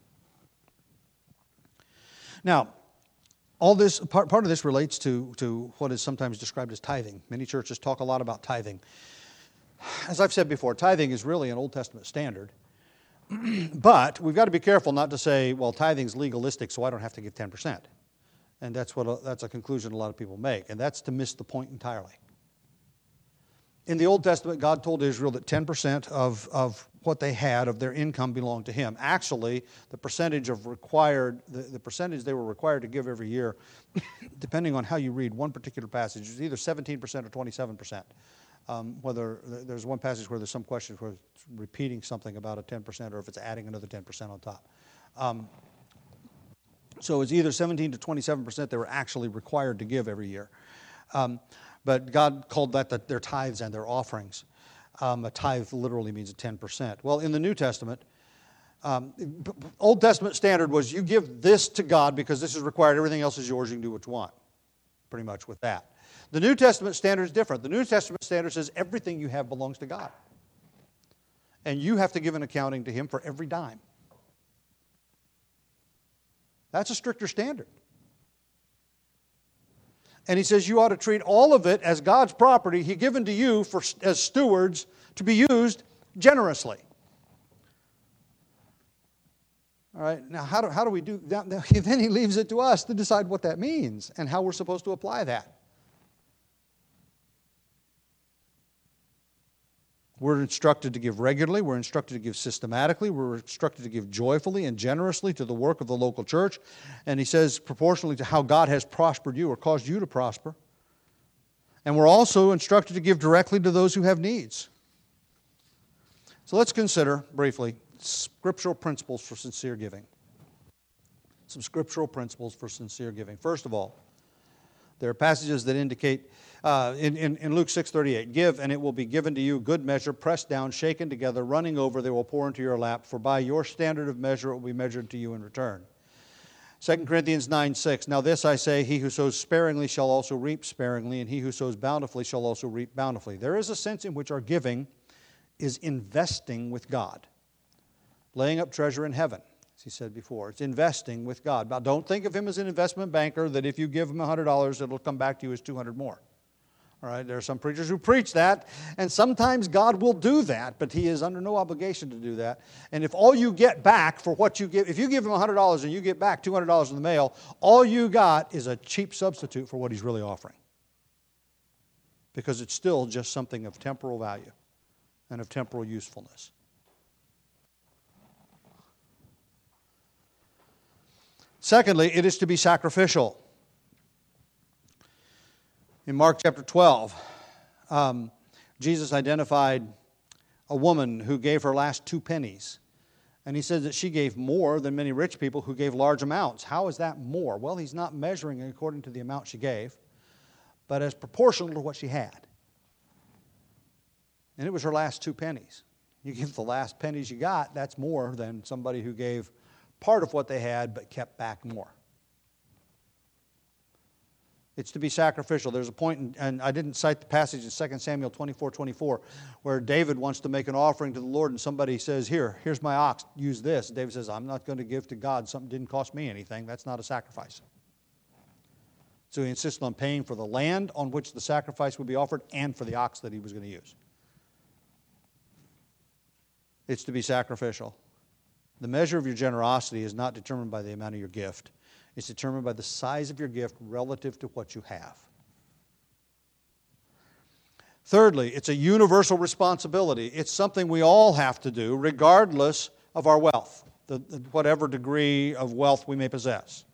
Now, all this part of this relates to what is sometimes described as tithing. Many churches talk a lot about tithing. As I've said before, tithing is really an Old Testament standard. But we've got to be careful not to say, well, tithing's legalistic, so I don't have to give 10%. And that's a conclusion a lot of people make. And that's to miss the point entirely. In the Old Testament, God told Israel that 10% of what they had of their income belonged to Him. Actually, the percentage they were required to give every year, depending on how you read one particular passage, is either 17% or 27%. Whether there's one passage where there's some question where it's repeating something about a 10% or if it's adding another 10% on top. So it's either 17 to 27% they were actually required to give every year. But God called that their tithes and their offerings. A tithe literally means 10%. Well, in the New Testament, Old Testament standard was you give this to God because this is required. Everything else is yours. You can do what you want, pretty much with that. The New Testament standard is different. The New Testament standard says everything you have belongs to God. And you have to give an accounting to Him for every dime. That's a stricter standard. And He says you ought to treat all of it as God's property He given to you as stewards to be used generously. All right, now how do we do that? Then He leaves it to us to decide what that means and how we're supposed to apply that. We're instructed to give regularly. We're instructed to give systematically. We're instructed to give joyfully and generously to the work of the local church. And He says proportionally to how God has prospered you or caused you to prosper. And we're also instructed to give directly to those who have needs. So let's consider briefly scriptural principles for sincere giving. Some scriptural principles for sincere giving. First of all, there are passages that indicate, in Luke 6:38, give and it will be given to you, good measure, pressed down, shaken together, running over, they will pour into your lap, for by your standard of measure it will be measured to you in return. 2 Corinthians 9:6, now this I say, he who sows sparingly shall also reap sparingly, and he who sows bountifully shall also reap bountifully. There is a sense in which our giving is investing with God, laying up treasure in heaven. As he said before, it's investing with God. Now, don't think of Him as an investment banker that if you give Him $100, it'll come back to you as $200 more. All right, there are some preachers who preach that, and sometimes God will do that, but He is under no obligation to do that. And if all you get back for what you give, if you give Him $100 and you get back $200 in the mail, all you got is a cheap substitute for what He's really offering. Because it's still just something of temporal value and of temporal usefulness. Secondly, it is to be sacrificial. In Mark chapter 12, Jesus identified a woman who gave her last 2 pennies And he says that she gave more than many rich people who gave large amounts. How is that more? Well, he's not measuring it according to the amount she gave, but as proportional to what she had. And it was her last 2 pennies. You give the last pennies you got, that's more than somebody who gave part of what they had but kept back more. It's to be sacrificial. There's a point, and I didn't cite the passage in 2 Samuel 24:24, where David wants to make an offering to the Lord, and somebody says, here's my ox, use this. David says, I'm not going to give to God something that didn't cost me anything. That's not a sacrifice. So he insisted on paying for the land on which the sacrifice would be offered and for the ox that he was going to use. It's to be sacrificial. The measure of your generosity is not determined by the amount of your gift. It's determined by the size of your gift relative to what you have. Thirdly, it's a universal responsibility. It's something we all have to do regardless of our wealth, whatever degree of wealth we may possess.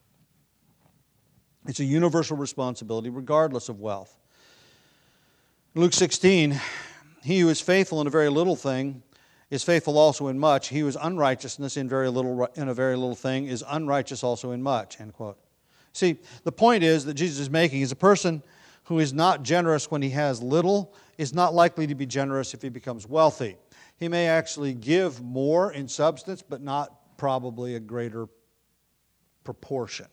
It's a universal responsibility regardless of wealth. Luke 16, he who is faithful in a very little thing is faithful also in much. He who is unrighteousness in a very little thing is unrighteous also in much. End quote. See, the point is that Jesus is making is a person who is not generous when he has little is not likely to be generous if he becomes wealthy. He may actually give more in substance, but not probably a greater proportion.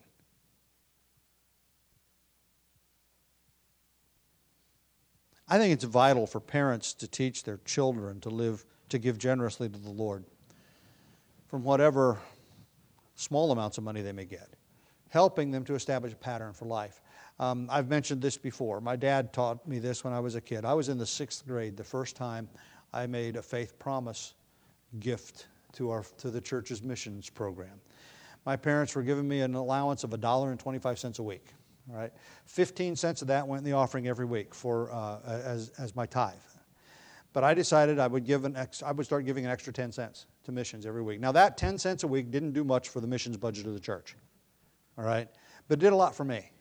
I think it's vital for parents to teach their children to give generously to the Lord from whatever small amounts of money they may get, helping them to establish a pattern for life. I've mentioned this before. My dad taught me this when I was a kid. I was in the 6th grade the first time I made a faith promise gift to the church's missions program. My parents were giving me an allowance of $1.25 a week. All right, 15 cents of that went in the offering every week as my tithe. But I decided I would start giving an extra 10 cents to missions every week. Now that 10 cents a week didn't do much for the missions budget of the church. All right, but it did a lot for me.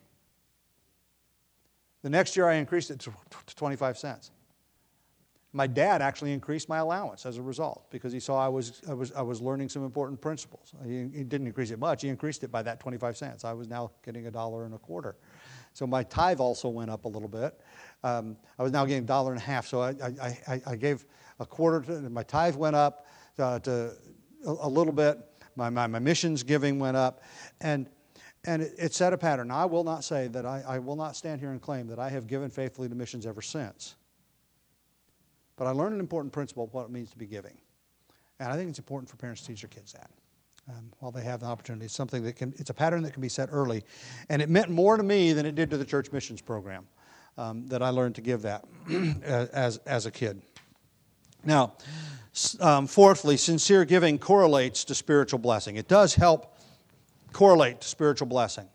The next year I increased it to 25 cents. My dad actually increased my allowance as a result because he saw I was learning some important principles. He didn't increase it much. He increased it by that 25 cents. I was now getting $1.25. So my tithe also went up a little bit. I was now getting $1.50. So I gave a quarter. My tithe went up to a little bit. My missions giving went up, and it set a pattern. Now, I will not say that I will not stand here and claim that I have given faithfully to missions ever since. But I learned an important principle of what it means to be giving. And I think it's important for parents to teach their kids that while they have the opportunity. It's something it's a pattern that can be set early. And it meant more to me than it did to the church missions program that I learned to give that as a kid. Now, fourthly, sincere giving correlates to spiritual blessing. It does help correlate to spiritual blessing.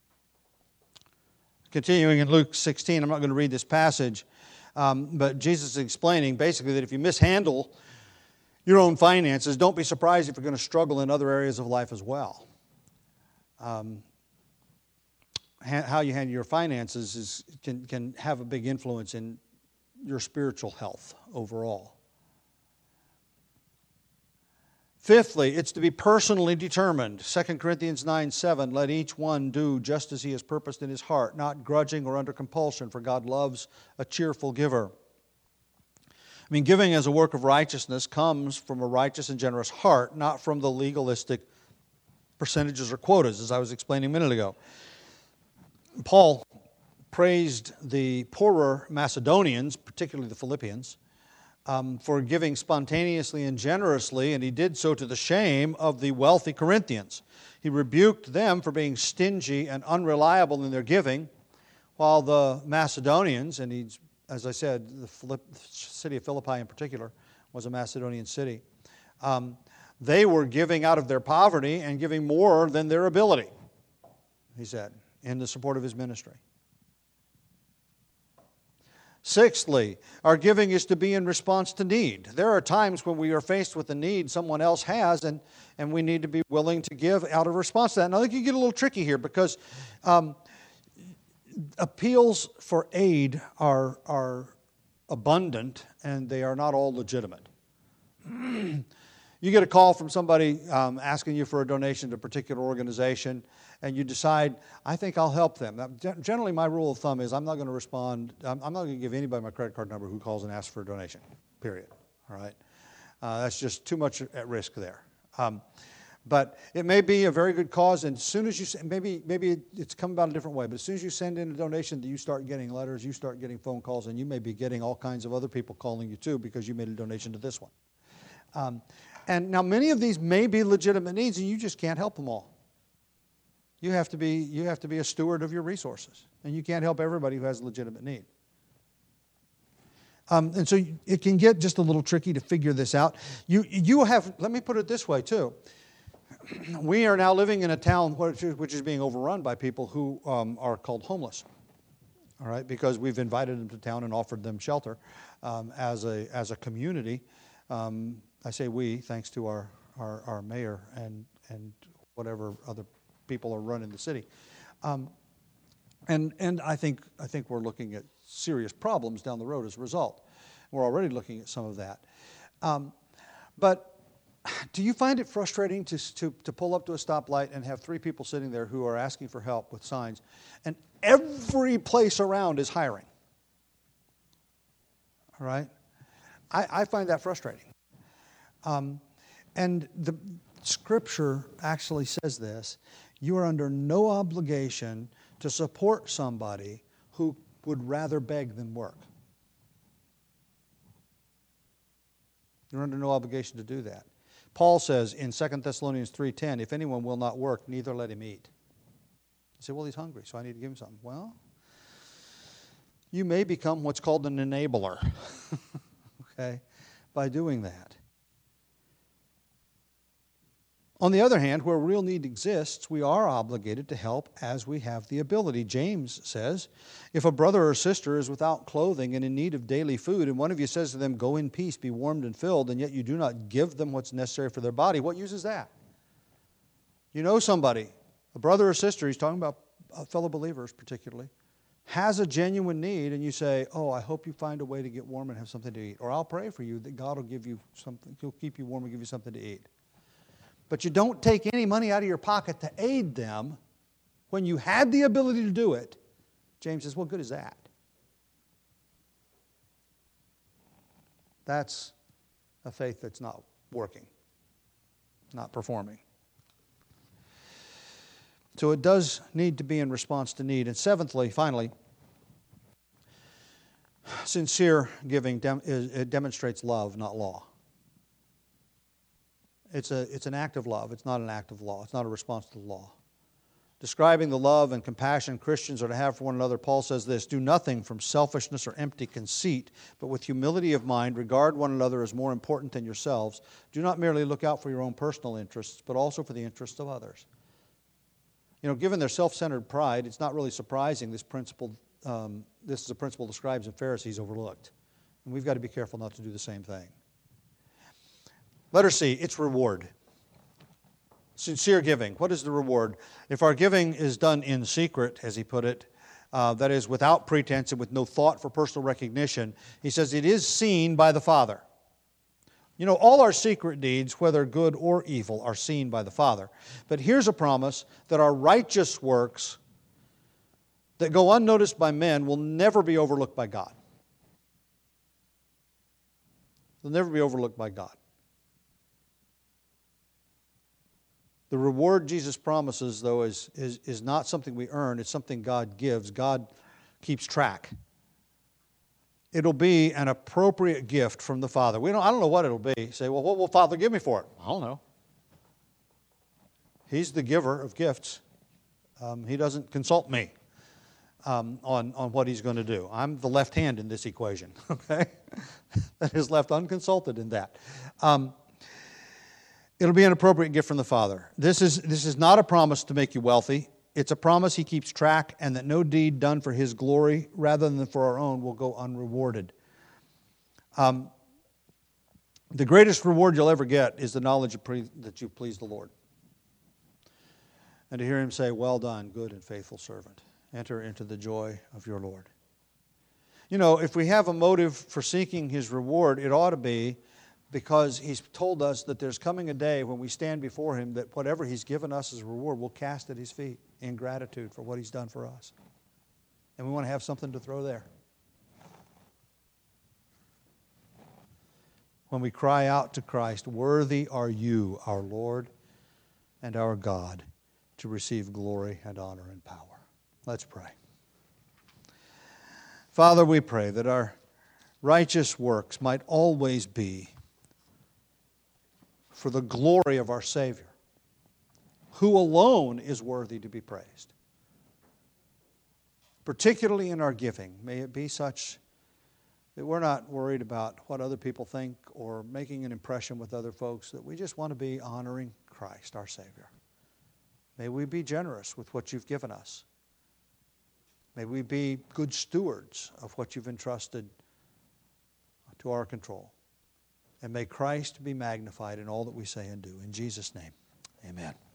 Continuing in Luke 16, I'm not going to read this passage, but Jesus is explaining basically that if you mishandle your own finances, don't be surprised if you're going to struggle in other areas of life as well. How you handle your finances can have a big influence in your spiritual health overall. Fifthly, it's to be personally determined. 2 Corinthians 9:7, let each one do just as he has purposed in his heart, not grudging or under compulsion, for God loves a cheerful giver. I mean, giving as a work of righteousness comes from a righteous and generous heart, not from the legalistic percentages or quotas, as I was explaining a minute ago. Paul praised the poorer Macedonians, particularly the Philippians, for giving spontaneously and generously, and he did so to the shame of the wealthy Corinthians. He rebuked them for being stingy and unreliable in their giving, while the Macedonians, and as I said, the city of Philippi in particular was a Macedonian city, they were giving out of their poverty and giving more than their ability, he said, in the support of his ministry. Sixthly, our giving is to be in response to need. There are times when we are faced with a need someone else has, and we need to be willing to give out of response to that. Now, I think you get a little tricky here because appeals for aid are abundant, and they are not all legitimate. You get a call from somebody asking you for a donation to a particular organization, and you decide, I think I'll help them. Now, generally, my rule of thumb is I'm not going to respond. I'm not going to give anybody my credit card number who calls and asks for a donation, period. All right? That's just too much at risk there. But it may be a very good cause, and as soon as you, maybe it's come about a different way, but as soon as you send in a donation, you start getting letters, you start getting phone calls, and you may be getting all kinds of other people calling you too because you made a donation to this one. And now many of these may be legitimate needs, and you just can't help them all. You have to be a steward of your resources, and you can't help everybody who has a legitimate need. And so it can get just a little tricky to figure this out. You have, let me put it this way too. We are now living in a town which is being overrun by people who are called homeless. All right, because we've invited them to town and offered them shelter as a community. I say we, thanks to our mayor and whatever other people are running the city. And I think we're looking at serious problems down the road as a result. We're already looking at some of that. But do you find it frustrating to pull up to a stoplight and have 3 people sitting there who are asking for help with signs, and every place around is hiring? All right? I find that frustrating. And the Scripture actually says this: you are under no obligation to support somebody who would rather beg than work. You're under no obligation to do that. Paul says in 2 Thessalonians 3:10, if anyone will not work, neither let him eat. You say, well, he's hungry, so I need to give him something. Well, you may become what's called an enabler, okay, by doing that. On the other hand, where real need exists, we are obligated to help as we have the ability. James says, if a brother or sister is without clothing and in need of daily food, and one of you says to them, go in peace, be warmed and filled, and yet you do not give them what's necessary for their body, what use is that? You know somebody, a brother or sister, he's talking about fellow believers particularly, has a genuine need, and you say, oh, I hope you find a way to get warm and have something to eat. Or I'll pray for you that God will give you something, He'll keep you warm and give you something to eat. But you don't take any money out of your pocket to aid them when you had the ability to do it. James says, what good is that? That's a faith that's not working, not performing. So it does need to be in response to need. And seventhly, finally, sincere giving it demonstrates love, not law. It's an act of love. It's not an act of law. It's not a response to the law. Describing the love and compassion Christians are to have for one another, Paul says this: do nothing from selfishness or empty conceit, but with humility of mind, regard one another as more important than yourselves. Do not merely look out for your own personal interests, but also for the interests of others. You know, given their self-centered pride, it's not really surprising this principle. This is a principle the scribes and Pharisees overlooked. And we've got to be careful not to do the same thing. Letter C, its reward. Sincere giving. What is the reward? If our giving is done in secret, as he put it, that is without pretense and with no thought for personal recognition, he says it is seen by the Father. You know, all our secret deeds, whether good or evil, are seen by the Father. But here's a promise that our righteous works that go unnoticed by men will never be overlooked by God. They'll never be overlooked by God. The reward Jesus promises, though, is not something we earn. It's something God gives. God keeps track. It'll be an appropriate gift from the Father. I don't know what it'll be. You say, well, what will Father give me for it? I don't know. He's the giver of gifts. He doesn't consult me on what He's going to do. I'm the left hand in this equation, okay? That is left unconsulted in that. It'll be an appropriate gift from the Father. This is not a promise to make you wealthy. It's a promise He keeps track, and that no deed done for His glory rather than for our own will go unrewarded. The greatest reward you'll ever get is the knowledge that you please the Lord. And to hear Him say, well done, good and faithful servant. Enter into the joy of your Lord. You know, if we have a motive for seeking His reward, it ought to be because He's told us that there's coming a day when we stand before Him that whatever He's given us as a reward, we'll cast at His feet in gratitude for what He's done for us. And we want to have something to throw there. When we cry out to Christ, worthy are you, our Lord and our God, to receive glory and honor and power. Let's pray. Father, we pray that our righteous works might always be for the glory of our Savior, who alone is worthy to be praised. Particularly in our giving, may it be such that we're not worried about what other people think or making an impression with other folks, that we just want to be honoring Christ, our Savior. May we be generous with what You've given us. May we be good stewards of what You've entrusted to our control. And may Christ be magnified in all that we say and do. In Jesus' name, amen.